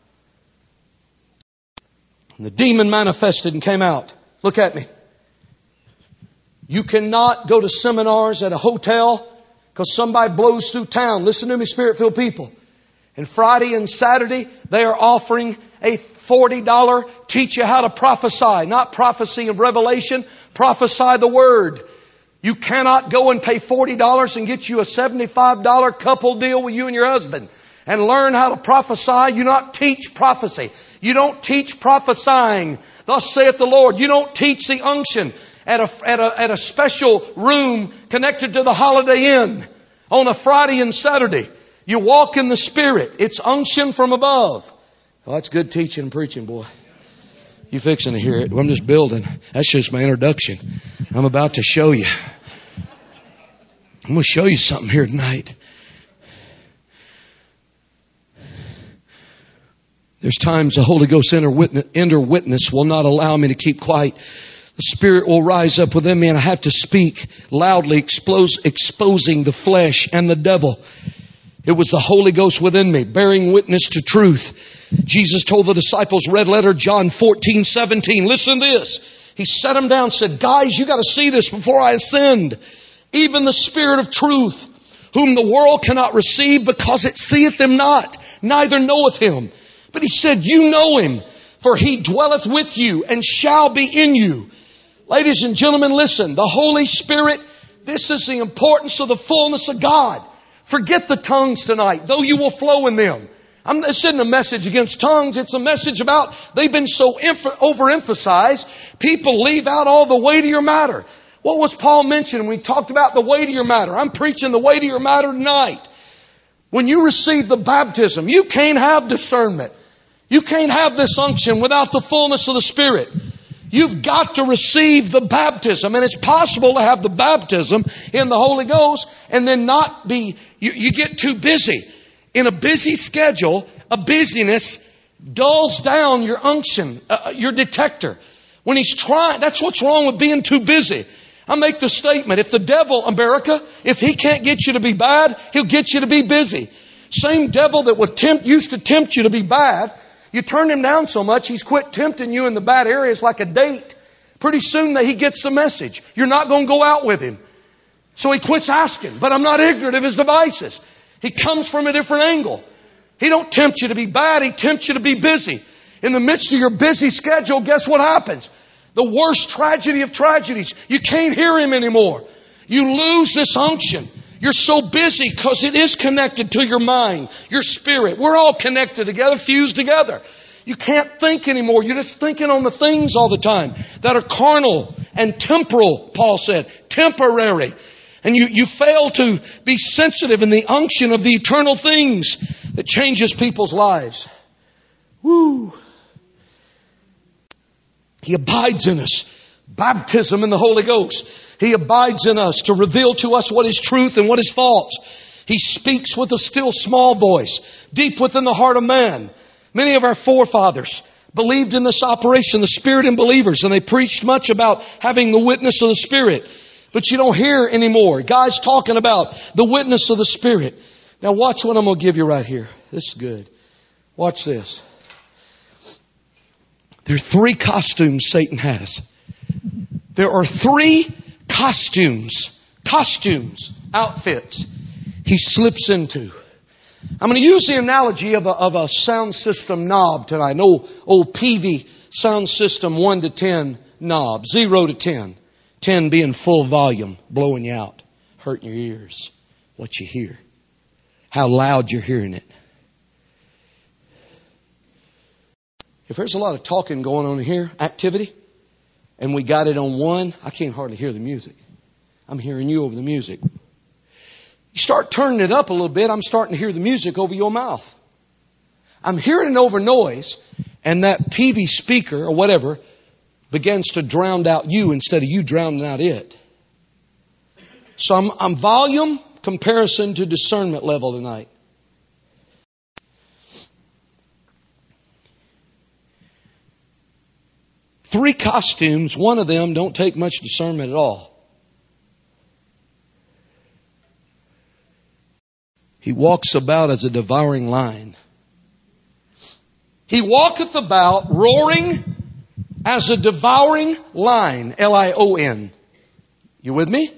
And the demon manifested and came out. Look at me. You cannot go to seminars at a hotel because somebody blows through town. Listen to me, Spirit-filled people. And Friday and Saturday, they are offering a forty dollars teach you how to prophesy. Not prophecy of revelation, prophesy the Word. You cannot go and pay forty dollars and get you a seventy-five dollars couple deal with you and your husband and learn how to prophesy. You not teach prophecy. You don't teach prophesying. Thus saith the Lord. You don't teach the unction at a, at a, at a special room connected to the Holiday Inn on a Friday and Saturday. You walk in the Spirit. It's unction from above. Oh, that's good teaching and preaching, boy. You fixing to hear it. Well, I'm just building. That's just my introduction. I'm about to show you. I'm going to show you something here tonight. There's times the Holy Ghost inner witness, inner witness will not allow me to keep quiet. The Spirit will rise up within me and I have to speak loudly, expose, exposing the flesh and the devil. It was the Holy Ghost within me, bearing witness to truth. Jesus told the disciples, red letter, John fourteen seventeen. Listen to this. He set them down and said, guys, you got to see this before I ascend. Even the Spirit of truth, whom the world cannot receive because it seeth him not, neither knoweth him. But he said, you know him, for he dwelleth with you and shall be in you. Ladies and gentlemen, listen, the Holy Spirit, this is the importance of the fullness of God. Forget the tongues tonight, though you will flow in them. I'm, this isn't a message against tongues. It's a message about they've been so emph- overemphasized. People leave out all the weightier matter. What was Paul mentioning? We talked about the weightier matter. I'm preaching the weightier matter tonight. When you receive the baptism, you can't have discernment. You can't have this unction without the fullness of the Spirit. You've got to receive the baptism. And it's possible to have the baptism in the Holy Ghost and then not be, you, you get too busy. In a busy schedule, a busyness dulls down your unction, uh, your detector. When he's trying, that's what's wrong with being too busy. I make the statement, if the devil, America, if he can't get you to be bad, he'll get you to be busy. Same devil that would tempt, used to tempt you to be bad, you turn him down so much, he's quit tempting you in the bad areas like a date. Pretty soon that he gets the message. You're not going to go out with him. So he quits asking, but I'm not ignorant of his devices. He comes from a different angle. He don't tempt you to be bad, he tempts you to be busy. In the midst of your busy schedule, guess what happens? The worst tragedy of tragedies. You can't hear him anymore. You lose this unction. You're so busy because it is connected to your mind, your spirit. We're all connected together, fused together. You can't think anymore. You're just thinking on the things all the time that are carnal and temporal, Paul said. Temporary. And you, you fail to be sensitive in the unction of the eternal things that changes people's lives. Woo! He abides in us. Baptism in the Holy Ghost. He abides in us to reveal to us what is truth and what is false. He speaks with a still small voice, deep within the heart of man. Many of our forefathers believed in this operation, the Spirit in believers, and they preached much about having the witness of the Spirit. But you don't hear anymore guys talking about the witness of the Spirit. Now watch what I'm going to give you right here. This is good. Watch this. There are three costumes Satan has. There are three costumes, costumes, outfits he slips into. I'm going to use the analogy of a, of a sound system knob tonight. An old, old P V sound system one to ten knob. zero to ten. ten being full volume, blowing you out, hurting your ears. What you hear. How loud you're hearing it. If there's a lot of talking going on here, activity, and we got it on one, I can't hardly hear the music. I'm hearing you over the music. You start turning it up a little bit, I'm starting to hear the music over your mouth. I'm hearing it over noise, and that P V speaker or whatever begins to drown out you instead of you drowning out it. So I'm, I'm volume comparison to discernment level tonight. Three costumes, one of them don't take much discernment at all. He walks about as a devouring lion. He walketh about roaring as a devouring lion. L I O N. You with me?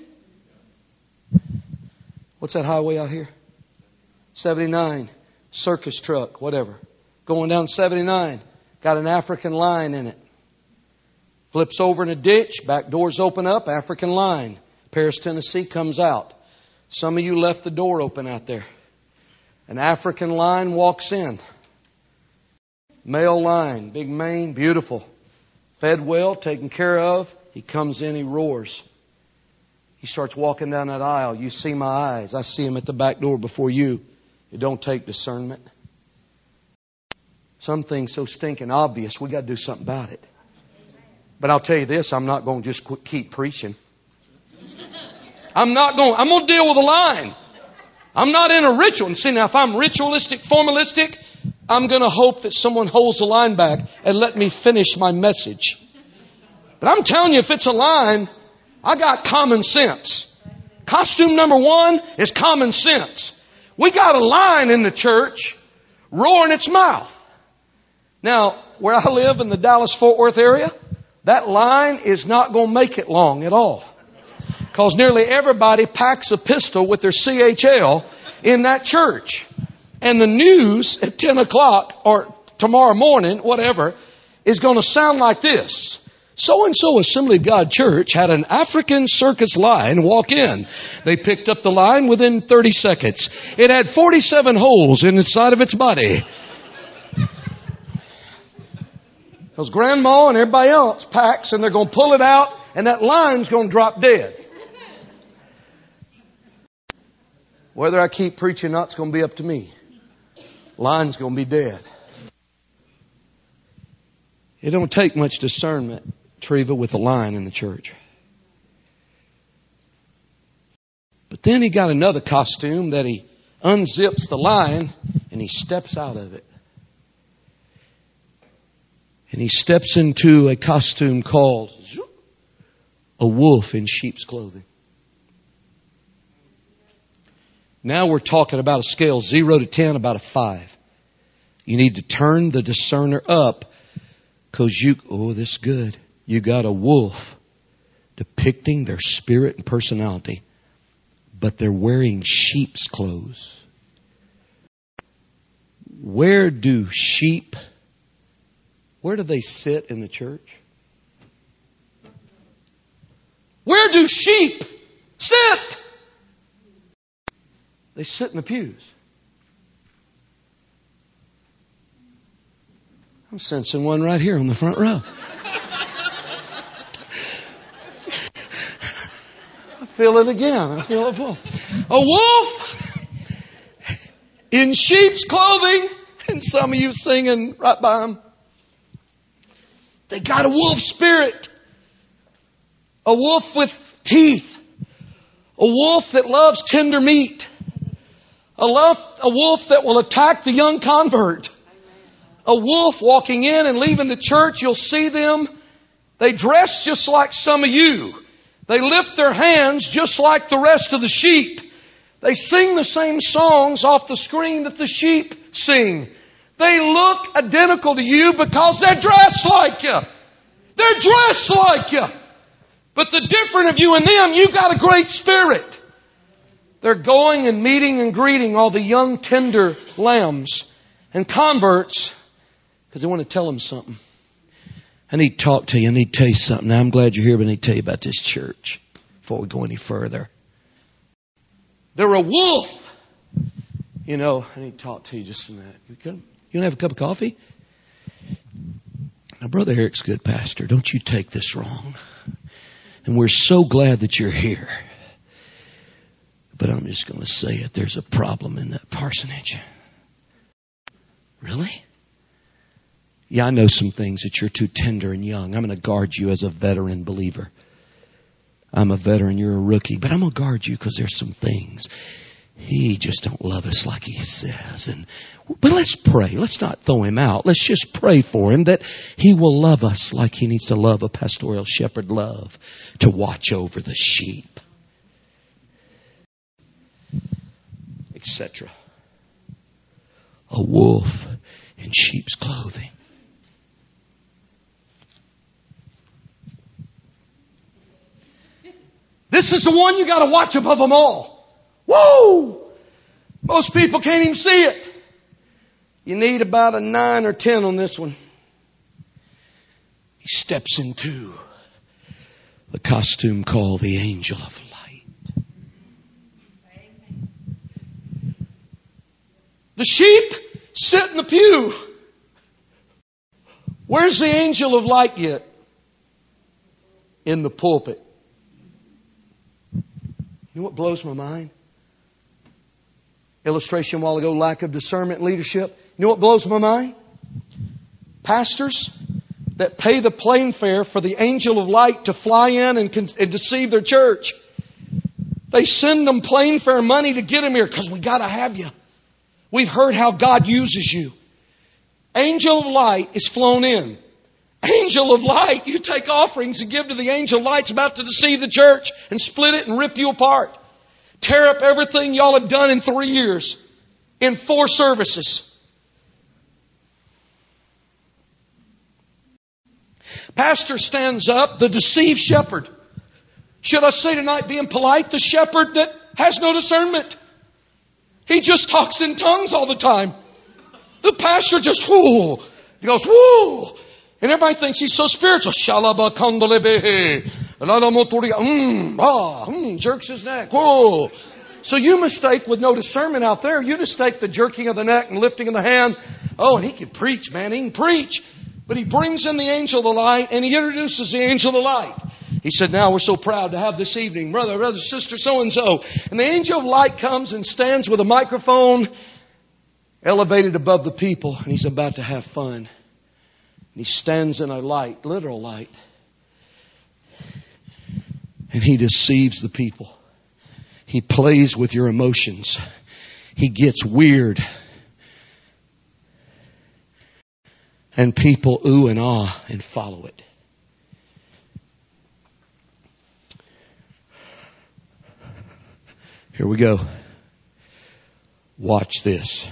What's that highway out here? seventy-nine. Circus truck, whatever. Going down seventy-nine. Got an African lion in it. Flips over in a ditch. Back doors open up. African lion. Paris, Tennessee comes out. Some of you left the door open out there. An African lion walks in. Male lion. Big mane. Beautiful. Fed well. Taken care of. He comes in. He roars. He starts walking down that aisle. You see my eyes. I see him at the back door before you. It don't take discernment. Some things so stinking obvious, we got to do something about it. But I'll tell you this, I'm not going to just quit, keep preaching. I'm not going, I'm going to deal with a line. I'm not in a ritual. And see, now if I'm ritualistic, formalistic, I'm going to hope that someone holds the line back and let me finish my message. But I'm telling you, if it's a line, I got common sense. Costume number one is common sense. We got a lion in the church roaring its mouth. Now, where I live in the Dallas-Fort Worth area, that line is not going to make it long at all. Because nearly everybody packs a pistol with their C H L in that church. And the news at ten o'clock or tomorrow morning, whatever, is going to sound like this. So-and-so Assembly of God Church had an African circus lion walk in. They picked up the lion within thirty seconds. It had forty-seven holes in the side of its body. Because grandma and everybody else packs and they're going to pull it out and that lion's going to drop dead. Whether I keep preaching or not, it's going to be up to me. Lion's going to be dead. It don't take much discernment, Treva, with a lion in the church. But then he got another costume that he unzips the lion and he steps out of it. And he steps into a costume called a wolf in sheep's clothing. Now we're talking about a scale zero to ten, about a five. You need to turn the discerner up because you, oh, this is good. You got a wolf depicting their spirit and personality, but they're wearing sheep's clothes. Where do sheep, where do they sit in the church? Where do sheep sit? They sit in the pews. I'm sensing one right here on the front row. I feel it again. I feel it pull. A wolf in sheep's clothing, and some of you singing right by them. They got a wolf spirit. A wolf with teeth. A wolf that loves tender meat. A, love, a wolf that will attack the young convert. A wolf walking in and leaving the church, you'll see them. They dress just like some of you. They lift their hands just like the rest of the sheep. They sing the same songs off the screen that the sheep sing. They look identical to you because they're dressed like you. They're dressed like you. But the difference of you and them, you got a great spirit. They're going and meeting and greeting all the young tender lambs and converts because they want to tell them something. I need to talk to you. I need to tell you something. Now, I'm glad you're here, but I need to tell you about this church before we go any further. They're a wolf. You know, I need to talk to you just a minute. You want to have a cup of coffee? Now, Brother Eric's a good pastor. Don't you take this wrong. And we're so glad that you're here. But I'm just going to say it. There's a problem in that parsonage. Really? Yeah, I know some things that you're too tender and young. I'm going to guard you as a veteran believer. I'm a veteran, you're a rookie. But I'm going to guard you because there's some things. He just don't love us like he says. And but let's pray. Let's not throw him out. Let's just pray for him that he will love us like he needs to love a pastoral shepherd love. To watch over the sheep. et cetera. A wolf in sheep's clothing. This is the one you got to watch above them all. Whoa! Most people can't even see it. You need about a nine or ten on this one. He steps into the costume called the Angel of Light. The sheep sit in the pew. Where's the Angel of Light yet? In the pulpit. You know what blows my mind? Illustration a while ago, lack of discernment and leadership. You know what blows my mind? Pastors that pay the plane fare for the Angel of Light to fly in and, con- and deceive their church. They send them plane fare money to get them here because we got to have you. We've heard how God uses you. Angel of Light is flown in. Angel of Light, you take offerings and give to the Angel of Light. It's about to deceive the church and split it and rip you apart. Tear up everything y'all have done in three years. In four services. Pastor stands up, the deceived shepherd. Should I say tonight, being polite, the shepherd that has no discernment. He just talks in tongues all the time. The pastor just, whoo. He goes, whoo. And everybody thinks he's so spiritual. Shalabakandalebehe. Mm, ah, mm, jerks his neck. Whoa. So you mistake with no discernment out there. You mistake the jerking of the neck and lifting of the hand. Oh, and he can preach, man. He can preach. But he brings in the Angel of the Light and he introduces the Angel of the Light. He said, now we're so proud to have this evening, brother, brother, sister, so-and-so. And the Angel of Light comes and stands with a microphone elevated above the people. And he's about to have fun. And he stands in a light, literal light. And he deceives the people. He plays with your emotions. He gets weird. And people ooh and ah and follow it. Here we go. Watch this.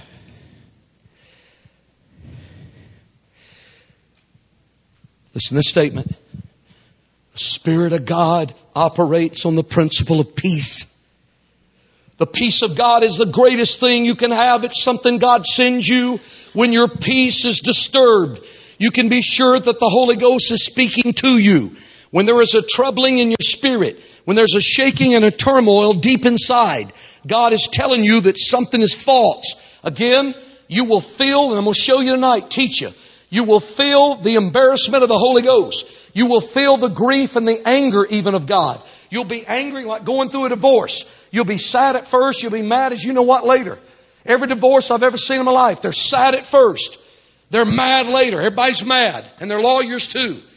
Listen to this statement. The Spirit of God operates on the principle of peace. The peace of God is the greatest thing you can have. It's something God sends you when your peace is disturbed. You can be sure that the Holy Ghost is speaking to you. When there is a troubling in your spirit, when there's a shaking and a turmoil deep inside, God is telling you that something is false. Again, you will feel, and I'm going to show you tonight, teach you. You will feel the embarrassment of the Holy Ghost. You will feel the grief and the anger even of God. You'll be angry like going through a divorce. You'll be sad at first. You'll be mad as you know what later. Every divorce I've ever seen in my life, they're sad at first. They're mad later. Everybody's mad. And they're lawyers too.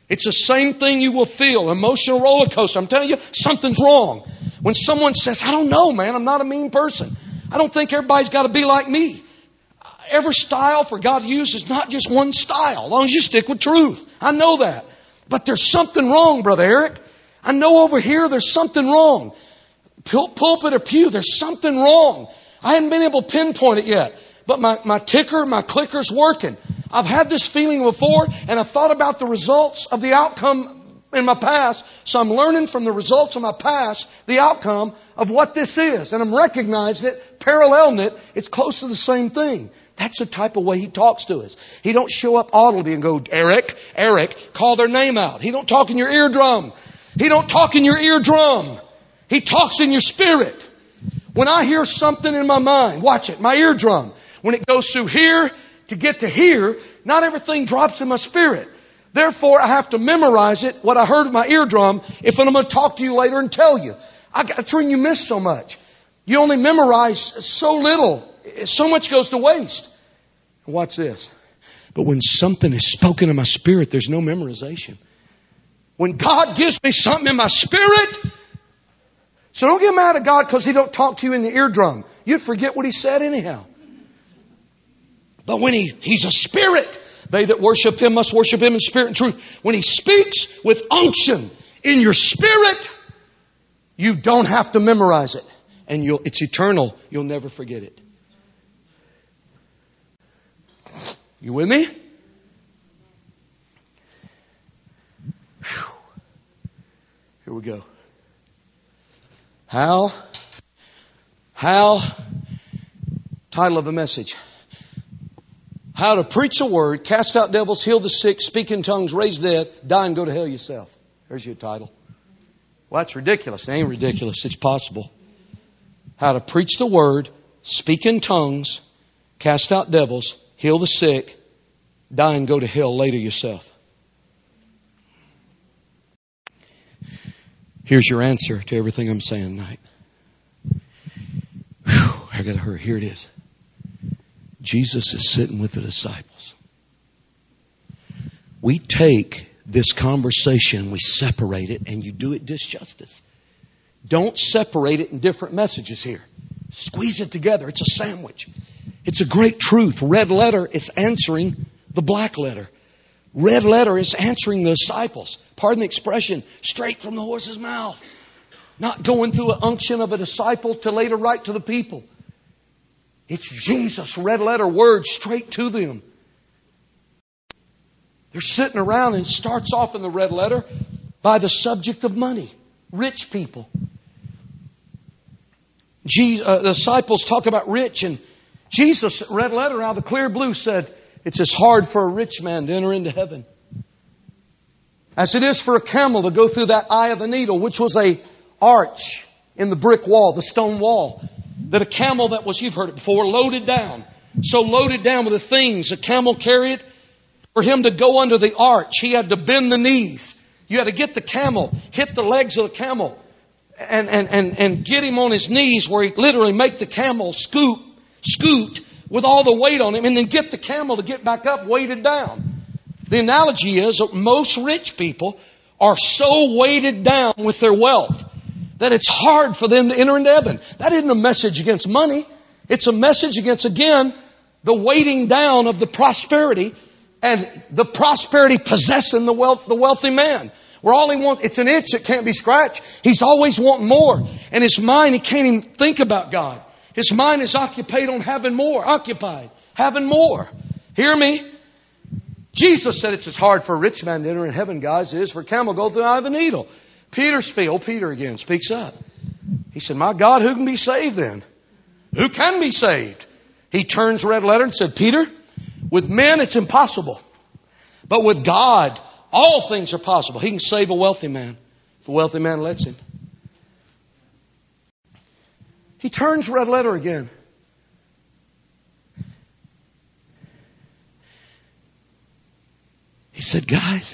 It's the same thing you will feel. Emotional roller coaster. I'm telling you, something's wrong. When someone says, I don't know, man, I'm not a mean person. I don't think everybody's got to be like me. Every style for God to use is not just one style, as long as you stick with truth. I know that. But there's something wrong, Brother Eric. I know over here there's something wrong. Pul- pulpit or pew, there's something wrong. I haven't been able to pinpoint it yet. But my, my ticker, my clicker's working. I've had this feeling before, and I've thought about the results of the outcome in my past. So I'm learning from the results of my past, the outcome of what this is. And I'm recognizing it, paralleling it. It's close to the same thing. That's the type of way He talks to us. He don't show up audibly and go, Eric, Eric, call their name out. He don't talk in your eardrum. He don't talk in your eardrum. He talks in your spirit. When I hear something in my mind, watch it, my eardrum. When it goes through here to get to here, not everything drops in my spirit. Therefore, I have to memorize it, what I heard in my eardrum, if I'm going to talk to you later and tell you. I, that's when you miss so much. You only memorize so little. So much goes to waste. Watch this. But when something is spoken in my spirit, there's no memorization. When God gives me something in my spirit, so don't get mad at God because He don't talk to you in the eardrum. You'd forget what He said anyhow. But when he, He's a spirit, they that worship Him must worship Him in spirit and truth. When He speaks with unction in your spirit, you don't have to memorize it. And you'll, it's eternal. You'll never forget it. You with me? Whew. Here we go. How? How? Title of the message. How to preach a word, cast out devils, heal the sick, speak in tongues, raise the dead, die and go to hell yourself. There's your title. Well, that's ridiculous. It ain't ridiculous. It's possible. How to preach the word, speak in tongues, cast out devils, heal the sick, die and go to hell later yourself. Here's your answer to everything I'm saying tonight. Whew, I gotta hurry. Here it is. Jesus is sitting with the disciples. We take this conversation, we separate it, and you do it disjustice. Don't separate it in different messages here. Squeeze it together. It's a sandwich. It's a great truth. Red letter is answering the black letter. Red letter is answering the disciples. Pardon the expression, straight from the horse's mouth. Not going through an unction of a disciple to later write to the people. It's Jesus, red letter words straight to them. They're sitting around and it starts off in the red letter by the subject of money. Rich people. Jesus, uh, the disciples talk about rich, and Jesus, red letter out of the clear blue, said, it's as hard for a rich man to enter into heaven as it is for a camel to go through that eye of a needle, which was a arch in the brick wall, the stone wall. That a camel that was, you've heard it before, loaded down. So loaded down with the things a camel carried. For him to go under the arch, he had to bend the knees. You had to get the camel, hit the legs of the camel, and, and, and, and get him on his knees where he'd literally make the camel scoot, scoot with all the weight on him, and then get the camel to get back up, weighted down. The analogy is that most rich people are so weighted down with their wealth that it's hard for them to enter into heaven. That isn't a message against money. It's a message against, again, the weighting down of the prosperity and the prosperity possessing the wealth, the wealthy man. Where all he wants, it's an itch that can't be scratched. He's always wanting more. And his mind, he can't even think about God. His mind is occupied on having more, occupied, having more. Hear me? Jesus said it's as hard for a rich man to enter in heaven, guys, as it is for a camel to go through the eye of a needle. Peter speaks. Oh, Peter again speaks up. He said, my God, who can be saved then? Who can be saved? He turns red letter and said, Peter, with men it's impossible. But with God, all things are possible. He can save a wealthy man if a wealthy man lets him. He turns red letter again. He said, guys,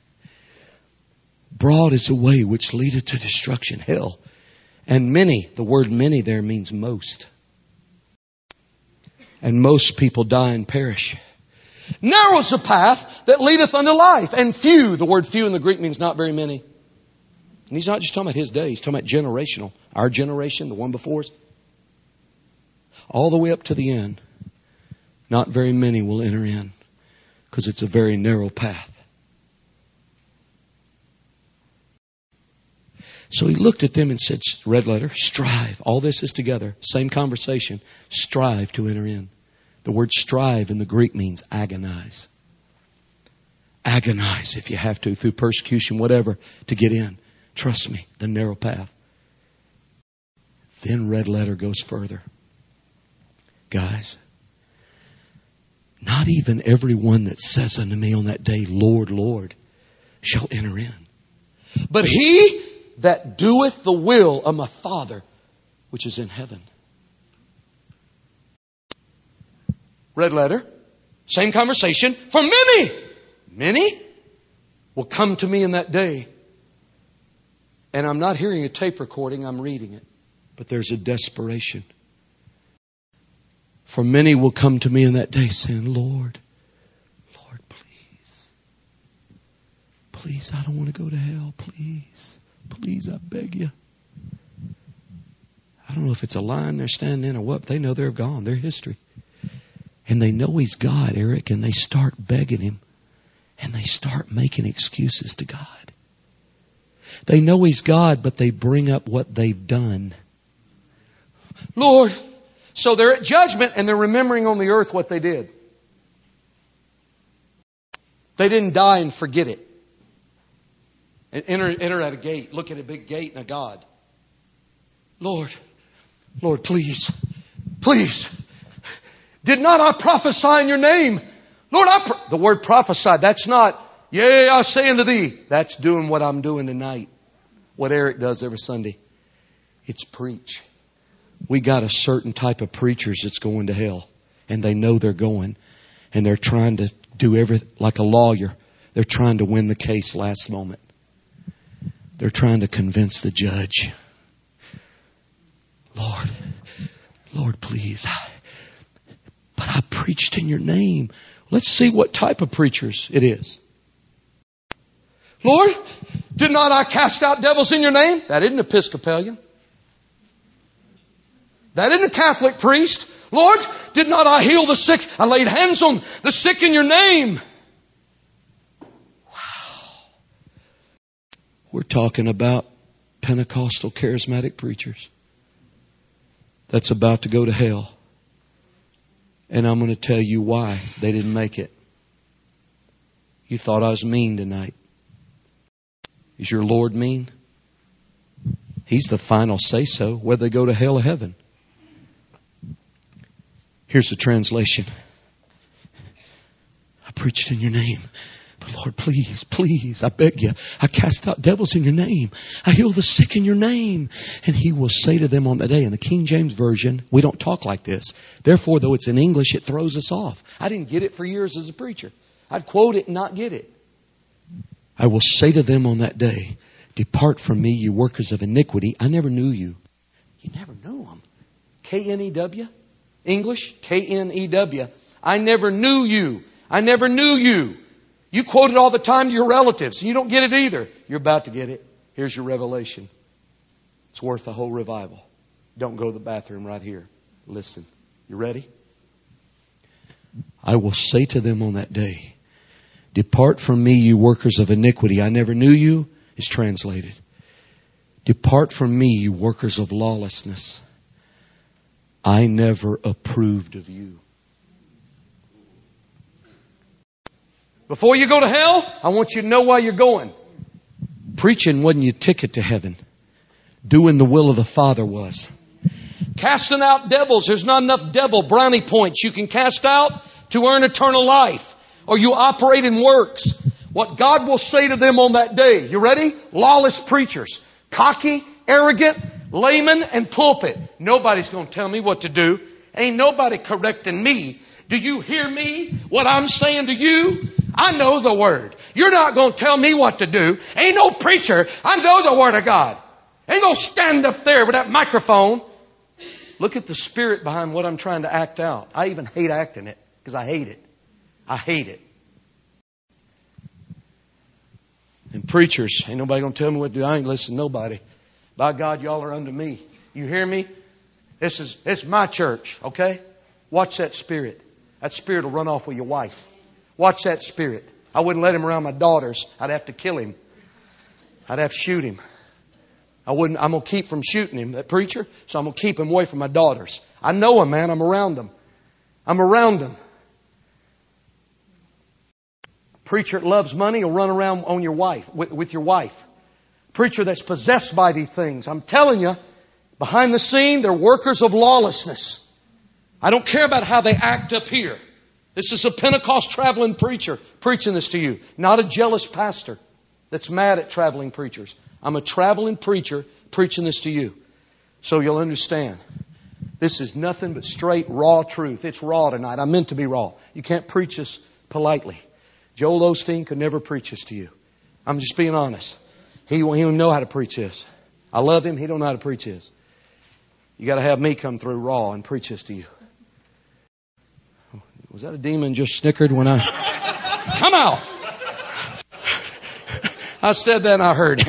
broad is the way which leadeth to destruction, hell. And many, the word many there means most. And most people die and perish. Narrow is the path that leadeth unto life. And few, the word few in the Greek means not very many. And he's not just talking about his day. He's talking about generational. Our generation, the one before us. All the way up to the end. Not very many will enter in. Because it's a very narrow path. So he looked at them and said, red letter, strive. All this is together. Same conversation. Strive to enter in. The word strive in the Greek means agonize. Agonize if you have to through persecution, whatever, to get in. Trust me, the narrow path. Then red letter goes further. Guys, not even everyone that says unto me on that day, Lord, Lord, shall enter in. But he that doeth the will of my Father, which is in heaven. Red letter, same conversation. For many, many will come to me in that day. And I'm not hearing a tape recording, I'm reading it. But there's a desperation. For many will come to me in that day saying, Lord, Lord, please. Please, I don't want to go to hell. Please. Please, I beg you. I don't know if it's a line they're standing in or what, but they know they're gone. They're history. And they know He's God, Eric, and they start begging Him. And they start making excuses to God. They know He's God, but they bring up what they've done. Lord, so they're at judgment and they're remembering on the earth what they did. They didn't die and forget it. And enter, enter at a gate. Look at a big gate and a God. Lord, Lord, please, please. Did not I prophesy in your name? Lord, I pro- the word prophesy, that's not, yea, I say unto thee. That's doing what I'm doing tonight. What Eric does every Sunday. It's preach. We got a certain type of preachers that's going to hell. And they know they're going. And they're trying to do everything like a lawyer. They're trying to win the case last moment. They're trying to convince the judge. Lord, Lord, please. But I preached in your name. Let's see what type of preachers it is. Lord, did not I cast out devils in your name? That isn't Episcopalian. That isn't a Catholic priest. Lord, did not I heal the sick? I laid hands on the sick in your name. Wow. We're talking about Pentecostal charismatic preachers that's about to go to hell. And I'm going to tell you why they didn't make it. You thought I was mean tonight. Is your Lord mean? He's the final say-so, whether they go to hell or heaven. Here's the translation. I preached in your name. But Lord, please, please, I beg you. I cast out devils in your name. I heal the sick in your name. And He will say to them on that day, in the King James Version, we don't talk like this. Therefore, though it's in English, it throws us off. I didn't get it for years as a preacher. I'd quote it and not get it. I will say to them on that day, depart from me, you workers of iniquity. I never knew you. You never knew them. K N E W? English? K N E W. I never knew you. I never knew you. You quote it all the time to your relatives. And you don't get it either. You're about to get it. Here's your revelation. It's worth the whole revival. Don't go to the bathroom right here. Listen. You ready? I will say to them on that day, depart from me, you workers of iniquity. I never knew you is translated. Depart from me, you workers of lawlessness. I never approved of you. Before you go to hell, I want you to know why you're going. Preaching wasn't your ticket to heaven. Doing the will of the Father was. Casting out devils. There's not enough devil brownie points you can cast out to earn eternal life. Or you operate in works. What God will say to them on that day. You ready? Lawless preachers. Cocky, arrogant, layman, and pulpit. Nobody's going to tell me what to do. Ain't nobody correcting me. Do you hear me? What I'm saying to you? I know the Word. You're not going to tell me what to do. Ain't no preacher. I know the Word of God. Ain't going to stand up there with that microphone. Look at the spirit behind what I'm trying to act out. I even hate acting it because I hate it. I hate it. preachers, ain't nobody going to tell me what to do. I ain't listening to nobody. By God, y'all are unto me. You hear me? This is, it's my church, okay? Watch that spirit. That spirit will run off with your wife. Watch that spirit. I wouldn't let him around my daughters. I'd have to kill him. I'd have to shoot him. I wouldn't, I'm going to keep from shooting him, that preacher. So I'm going to keep him away from my daughters. I know him, man. I'm around him. I'm around him. Preacher that loves money will run around on your wife, with, with your wife. Preacher that's possessed by these things. I'm telling you, behind the scene, they're workers of lawlessness. I don't care about how they act up here. This is a Pentecost traveling preacher preaching this to you. Not a jealous pastor that's mad at traveling preachers. I'm a traveling preacher preaching this to you. So you'll understand. This is nothing but straight, raw truth. It's raw tonight. I meant to be raw. You can't preach this politely. Joel Osteen could never preach this to you. I'm just being honest. He won't even know how to preach this. I love him. He don't know how to preach this. You got to have me come through raw and preach this to you. Was that a demon just snickered when I... Come out! I said that and I heard...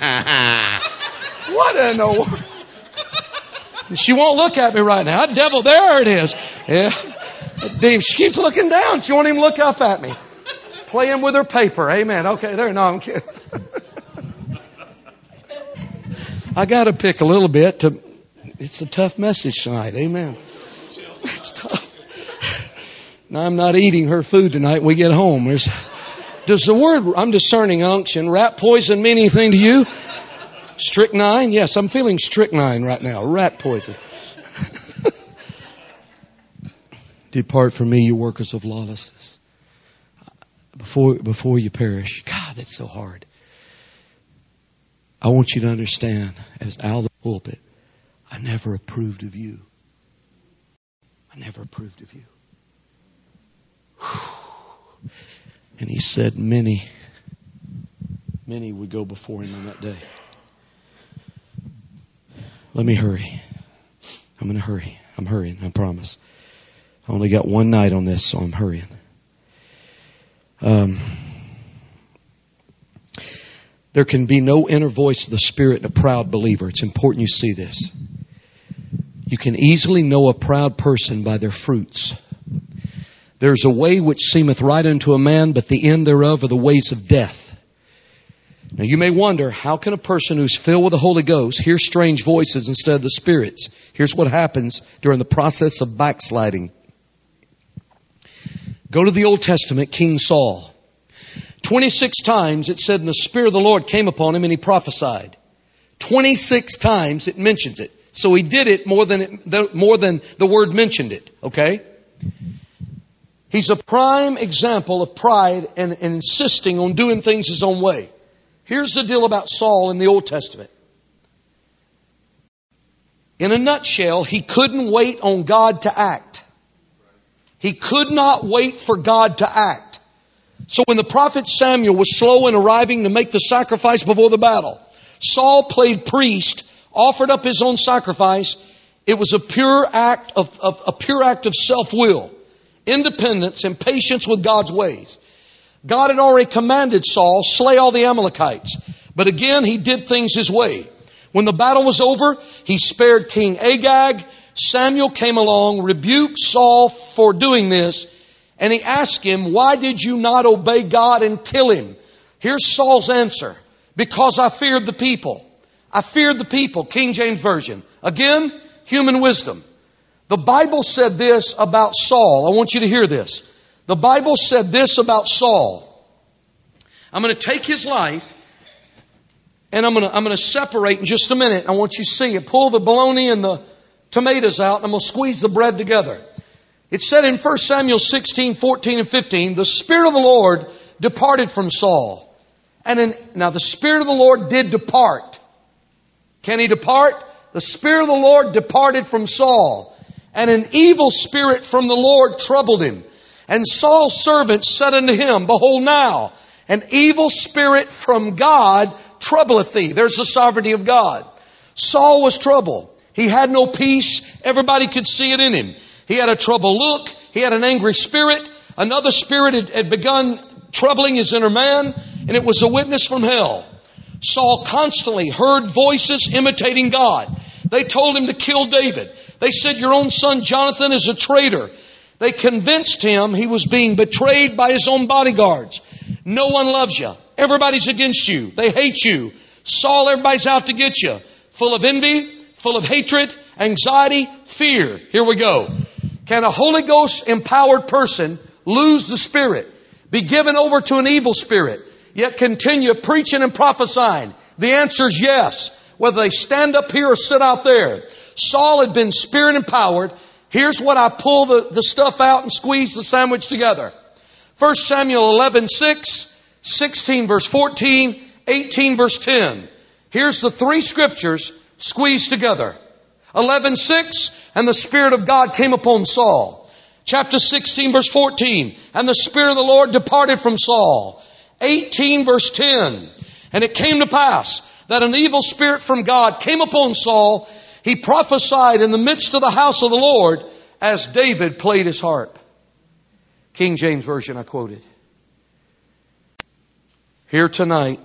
What in the world? She won't look at me right now. That devil, there it is. Yeah. Dave, she keeps looking down. She won't even look up at me. Playing with her paper. Amen. Okay, there. No, I'm kidding. I got to pick a little bit to... It's a tough message tonight. Amen. It's tough. Now, I'm not eating her food tonight when we get home. There's, does the word, I'm discerning unction, rat poison mean anything to you? Strychnine? Yes, I'm feeling strychnine right now. Rat poison. Depart from me, you workers of lawlessness. Before, before you perish. God, that's so hard. I want you to understand, as out of the pulpit, I never approved of you. I never approved of you. And he said many, many would go before him on that day. Let me hurry. I'm going to hurry. I'm hurrying, I promise. I only got one night on this, so I'm hurrying. Um, there can be no inner voice of the Spirit in a proud believer. It's important you see this. You can easily know a proud person by their fruits. There's a way which seemeth right unto a man, but the end thereof are the ways of death. Now you may wonder, how can a person who's filled with the Holy Ghost hear strange voices instead of the spirits? Here's what happens during the process of backsliding. Go to the Old Testament, King Saul. twenty-six times it said, and the Spirit of the Lord came upon him and he prophesied. twenty-six times it mentions it. So he did it more than it, more than the word mentioned it. Okay? He's a prime example of pride and, and insisting on doing things his own way. Here's the deal about Saul in the Old Testament. In a nutshell, he couldn't wait on God to act. He could not wait for God to act. So when the prophet Samuel was slow in arriving to make the sacrifice before the battle, Saul played priest, offered up his own sacrifice. It was a pure act of, of a pure act of self-will, independence, and patience with God's ways. God had already commanded Saul, slay all the Amalekites. But again, he did things his way. When the battle was over, he spared King Agag. Samuel came along, rebuked Saul for doing this, and he asked him, why did you not obey God and kill him? Here's Saul's answer. Because I feared the people. I feared the people. King James Version. Again, human wisdom. The Bible said this about Saul. I want you to hear this. The Bible said this about Saul. I'm going to take his life and I'm going to, I'm going to separate in just a minute. I want you to see it. Pull the bologna and the tomatoes out and I'm going to squeeze the bread together. It said in First Samuel sixteen, fourteen and fifteen, the Spirit of the Lord departed from Saul. And in, now the Spirit of the Lord did depart. Can he depart? The Spirit of the Lord departed from Saul. And an evil spirit from the Lord troubled him. And Saul's servants said unto him, behold now, an evil spirit from God troubleth thee. There's the sovereignty of God. Saul was troubled. He had no peace. Everybody could see it in him. He had a troubled look. He had an angry spirit. Another spirit had, had begun troubling his inner man. and it was a witness from hell. Saul constantly heard voices imitating God. They told him to kill David. They said, your own son Jonathan is a traitor. They convinced him he was being betrayed by his own bodyguards. No one loves you. Everybody's against you. They hate you. Saul, everybody's out to get you. Full of envy, full of hatred, anxiety, fear. Here we go. Can a Holy Ghost empowered person lose the Spirit, be given over to an evil spirit, yet continue preaching and prophesying? The answer is yes. Whether they stand up here or sit out there. Saul had been Spirit empowered. Here's what I pull the, the stuff out and squeeze the sandwich together. First Samuel eleven six, sixteen verse fourteen, eighteen verse ten. Here's the three scriptures squeezed together. eleven six, and the Spirit of God came upon Saul. Chapter sixteen verse fourteen, and the Spirit of the Lord departed from Saul. eighteen verse ten, and it came to pass that an evil spirit from God came upon Saul. He prophesied in the midst of the house of the Lord as David played his harp. King James Version I quoted. Here tonight,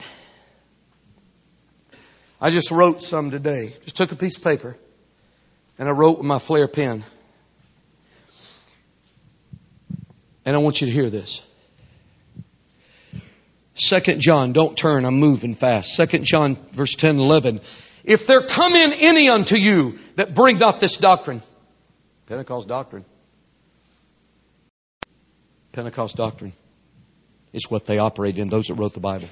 I just wrote some today. Just took a piece of paper and I wrote with my Flair pen. And I want you to hear this. Second John, don't turn, I'm moving fast. Second John verse ten and eleven. If there come in any unto you that bring not this doctrine. Pentecost doctrine. Pentecost doctrine is what they operate in, those that wrote the Bible.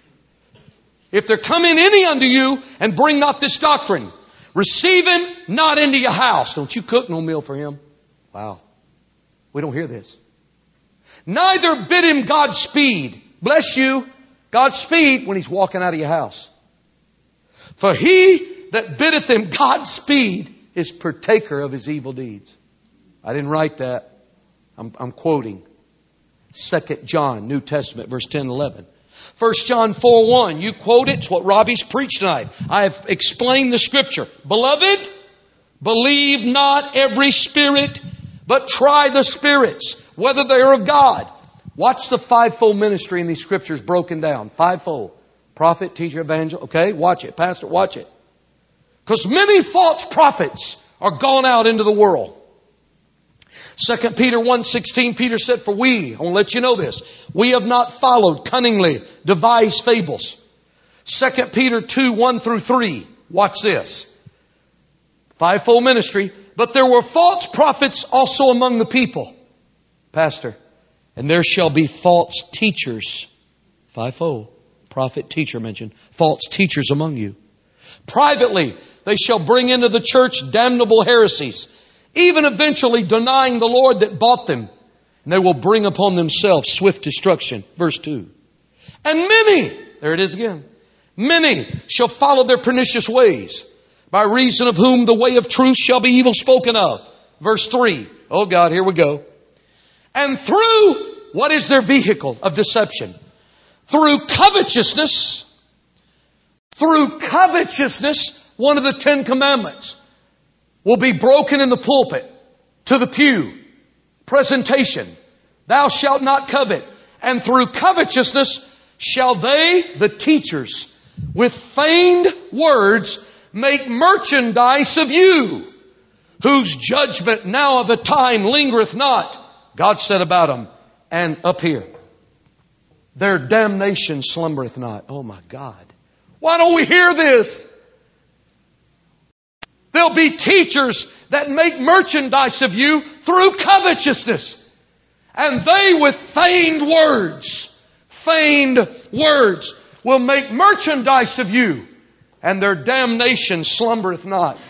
If there come in any unto you and bring not this doctrine, receive him not into your house. Don't you cook no meal for him. Wow. We don't hear this. Neither bid him Godspeed. Bless you. Godspeed when he's walking out of your house. For he that biddeth him Godspeed is partaker of his evil deeds. I didn't write that. I'm, I'm quoting. Second John, New Testament, verse ten and eleven. First John four one. You quote it. It's what Robbie's preached tonight. I have explained the scripture. Beloved, believe not every spirit, but try the spirits, whether they are of God. Watch the fivefold ministry in these scriptures broken down. Fivefold. Prophet, teacher, evangelist. Okay, watch it. Pastor, watch it. Because many false prophets are gone out into the world. Second Peter one sixteen, Peter said, for we, I want to let you know this, we have not followed cunningly devised fables. Second Peter two one through three. Watch this. Fivefold ministry. But there were false prophets also among the people. Pastor. And there shall be false teachers. Fivefold. Prophet, teacher mentioned. False teachers among you. Privately, they shall bring into the church damnable heresies, even eventually denying the Lord that bought them. And they will bring upon themselves swift destruction. Verse two. And many, there it is again, many shall follow their pernicious ways, by reason of whom the way of truth shall be evil spoken of. Verse three. Oh God, here we go. And through, what is their vehicle of deception? Through covetousness, through covetousness, one of the Ten Commandments will be broken in the pulpit, to the pew, presentation. Thou shalt not covet. And through covetousness shall they, the teachers, with feigned words make merchandise of you, whose judgment now of a time lingereth not. God said about them, and up here, their damnation slumbereth not. Oh my God. Why don't we hear this? There'll be teachers that make merchandise of you through covetousness. And they with feigned words, feigned words, will make merchandise of you. And their damnation slumbereth not.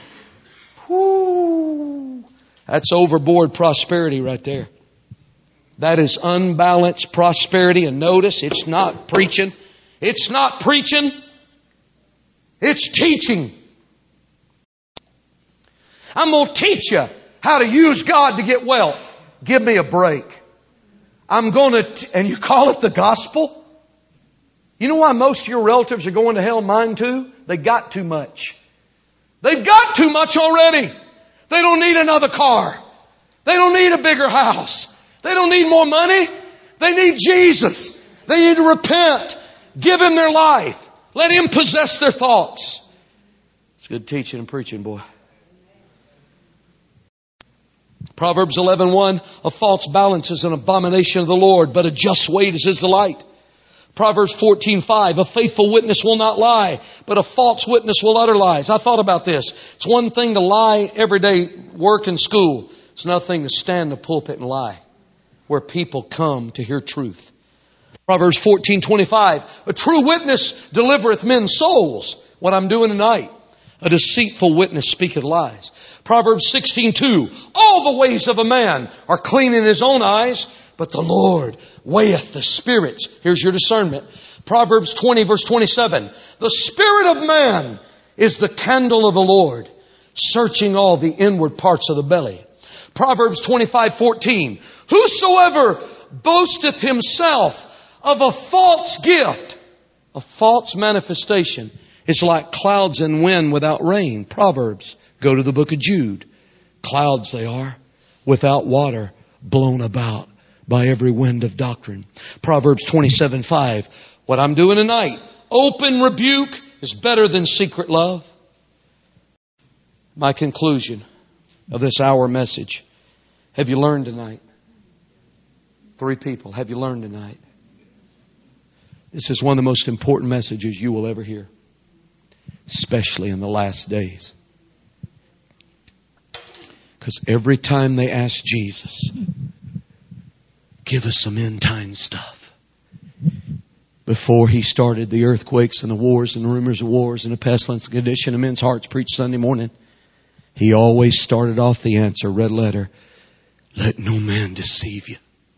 Whoo! That's overboard prosperity right there. That is unbalanced prosperity. And notice, it's not preaching. It's not preaching. It's teaching. I'm going to teach you how to use God to get wealth. Give me a break. I'm going to, t- and you call it the gospel? You know why most of your relatives are going to hell? Mine too. They got too much. They've got too much already. They don't need another car. They don't need a bigger house. They don't need more money. They need Jesus. They need to repent Give Him their life. Let Him possess their thoughts. It's good teaching and preaching, boy. Proverbs eleven one, a false balance is an abomination of the Lord, but a just weight is His delight. Proverbs fourteen five, a faithful witness will not lie, but a false witness will utter lies. I thought about this. It's one thing to lie every day, work and school. It's another thing to stand in the pulpit and lie, where people come to hear truth. Proverbs fourteen twenty-five, a true witness delivereth men's souls. What I'm doing tonight. A deceitful witness speaketh lies. Proverbs sixteen two, all the ways of a man are clean in his own eyes, but the Lord weigheth the spirits. Here's your discernment. Proverbs twenty verse twenty-seven, the spirit of man is the candle of the Lord, searching all the inward parts of the belly. Proverbs twenty-five fourteen, whosoever boasteth himself of a false gift, a false manifestation, is like clouds and wind without rain. Proverbs. Go to the book of Jude. Clouds they are, without water, blown about by every wind of doctrine. Proverbs twenty-seven five. What I'm doing tonight, open rebuke is better than secret love. My conclusion of this hour message. Have you learned tonight? Three people. Have you learned tonight? This is one of the most important messages you will ever hear. Especially in the last days. Because every time they ask Jesus, give us some end time stuff. Before He started the earthquakes and the wars and the rumors of wars and the pestilence and condition of men's hearts preached Sunday morning, He always started off the answer, red letter, let no man deceive you.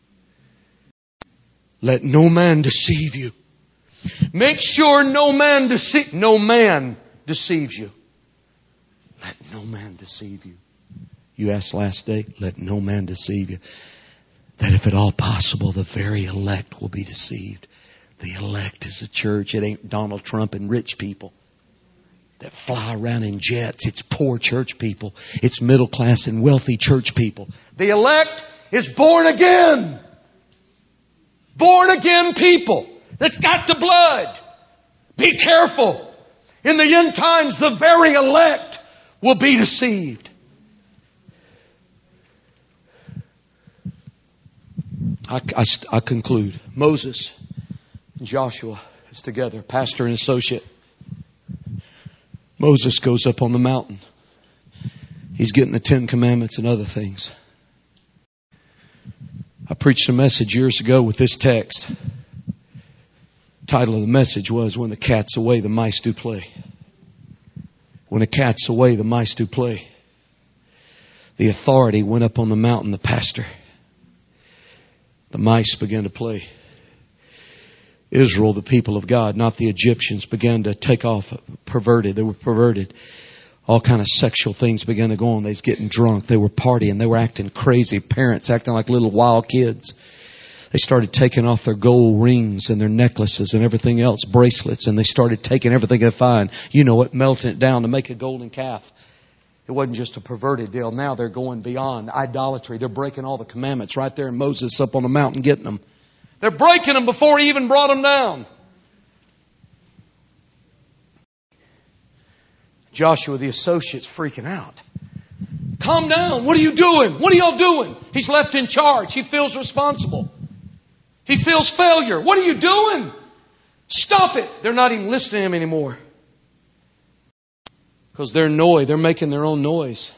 Let no man deceive you. Make sure no man deceive, no man deceives you. Let no man deceive you. You asked last day, let no man deceive you. That if at all possible, the very elect will be deceived. The elect is a church. It ain't Donald Trump and rich people that fly around in jets. It's poor church people. It's middle class and wealthy church people. The elect is born again. Born again people that's got the blood. Be careful. In the end times, the very elect will be deceived. I, I, I conclude. Moses and Joshua is together, pastor and associate. Moses goes up on the mountain. He's getting the Ten Commandments and other things. I preached a message years ago with this text. The title of the message was, When the Cat's Away, the Mice Do Play. When the cat's away, the mice do play. The authority went up on the mountain, the pastor. The mice began to play. Israel, the people of God, not the Egyptians, began to take off perverted. They were perverted. All kind of sexual things began to go on. They was getting drunk. They were partying. They were acting crazy. Parents acting like little wild kids. They started taking off their gold rings and their necklaces and everything else, bracelets, and they started taking everything they find. You know it, melting it down to make a golden calf. It wasn't just a perverted deal. Now they're going beyond idolatry. They're breaking all the commandments right there, and Moses up on the mountain getting them. They're breaking them before He even brought them down. Joshua, the associate's freaking out. Calm down. What are you doing? What are y'all doing? He's left in charge. He feels responsible. He feels failure. What are you doing? Stop it. They're not even listening to him anymore. Because they're noise. They're making their own noise.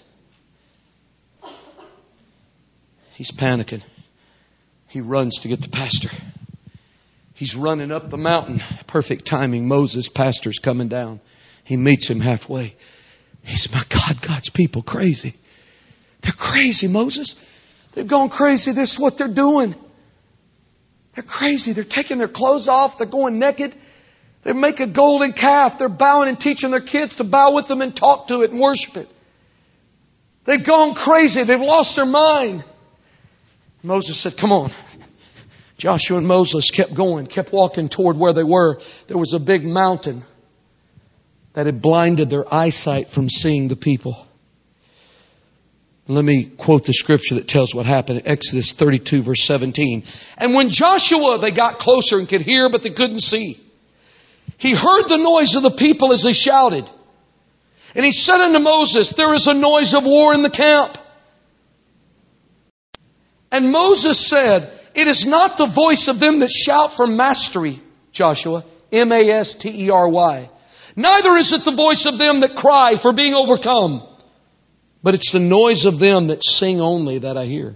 He's panicking. He runs to get the pastor. He's running up the mountain. Perfect timing. Moses, pastor's coming down. He meets him halfway. He said, my God, God's people crazy. They're crazy, Moses. They've gone crazy. This is what they're doing. They're crazy. They're taking their clothes off. They're going naked. They make a golden calf. They're bowing and teaching their kids to bow with them and talk to it and worship it. They've gone crazy. They've lost their mind. Moses said, come on. Joshua and Moses kept going, kept walking toward where they were. There was a big mountain that had blinded their eyesight from seeing the people. Let me quote the scripture that tells what happened in Exodus thirty-two verse seventeen. And when Joshua, they got closer and could hear, but they couldn't see. he heard the noise of the people as they shouted. And he said unto Moses, there is a noise of war in the camp. And Moses said, it is not the voice of them that shout for mastery, Joshua, M A S T E R Y. Neither is it the voice of them that cry for being overcome, but it's the noise of them that sing only that I hear.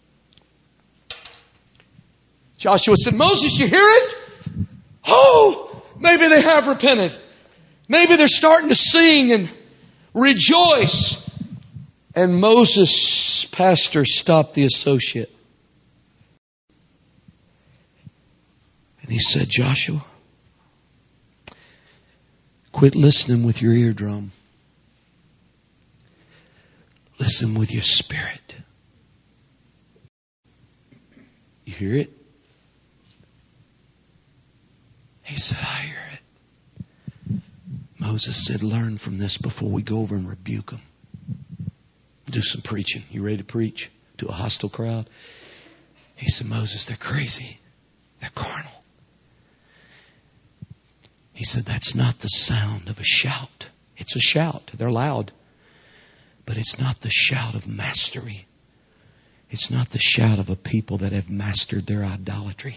Joshua said, Moses, you hear it? Oh, maybe they have repented. Maybe they're starting to sing and rejoice. And Moses, pastor, stopped the associate. And he said, Joshua, quit listening with your eardrum. Listen with your spirit. You hear it? He said, I hear it. Moses said, learn from this before we go over and rebuke them. Do some preaching. You ready to preach to a hostile crowd? He said, Moses, they're crazy. They're carnal. He said, that's not the sound of a shout. It's a shout. They're loud. But it's not the shout of mastery. It's not the shout of a people that have mastered their idolatry.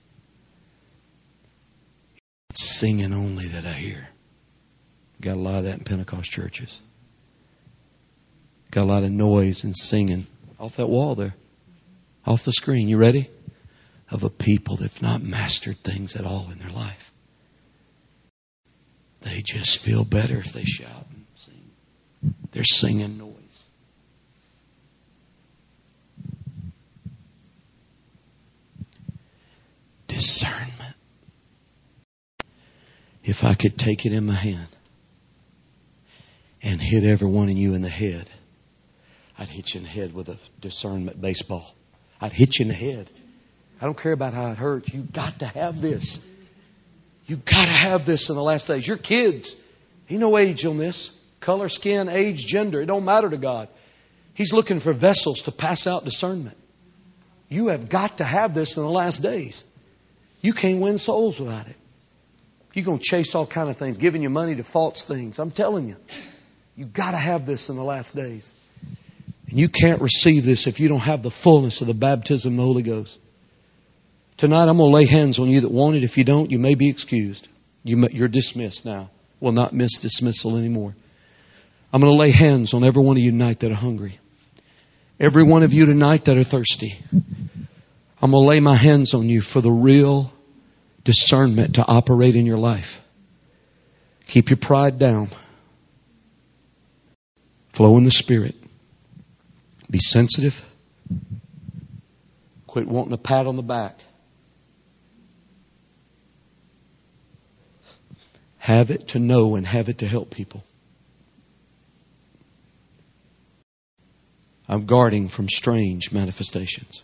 It's singing only that I hear. Got a lot of that in Pentecost churches. Got a lot of noise and singing off that wall there. Off the screen. You ready? Of a people that have not mastered things at all in their life. They just feel better if they shout and sing. They're singing noise. Discernment. If I could take it in my hand and hit every one of you in the head, I'd hit you in the head with a discernment baseball. I'd hit you in the head. I don't care about how it hurts. You've got to have this. You've got to have this in the last days. Your kids, Ain't no age on this. Color, skin, age, gender. It don't matter to God. He's looking for vessels to pass out discernment. You have got to have this in the last days. You can't win souls without it. You're going to chase all kind of things, giving your money to false things. I'm telling you. You've got to have this in the last days. And you can't receive this if you don't have the fullness of the baptism of the Holy Ghost. Tonight I'm going to lay hands on you that want it. If you don't, you may be excused. You may, you're dismissed now. Will not miss dismissal anymore. I'm going to lay hands on every one of you tonight that are hungry. Every one of you tonight that are thirsty. I'm going to lay my hands on you for the real discernment to operate in your life. Keep your pride down. Flow in the Spirit. Be sensitive. Quit wanting a pat on the back. Have it to know and have it to help people. I'm guarding from strange manifestations.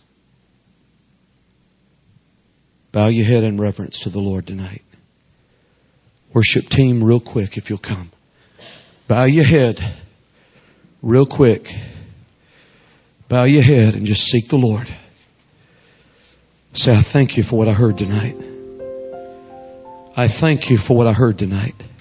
Bow your head in reverence to the Lord tonight. Worship team, real quick if you'll come. Bow your head real quick. Bow your head and just seek the Lord. Say, I thank you for what I heard tonight. I thank you for what I heard tonight.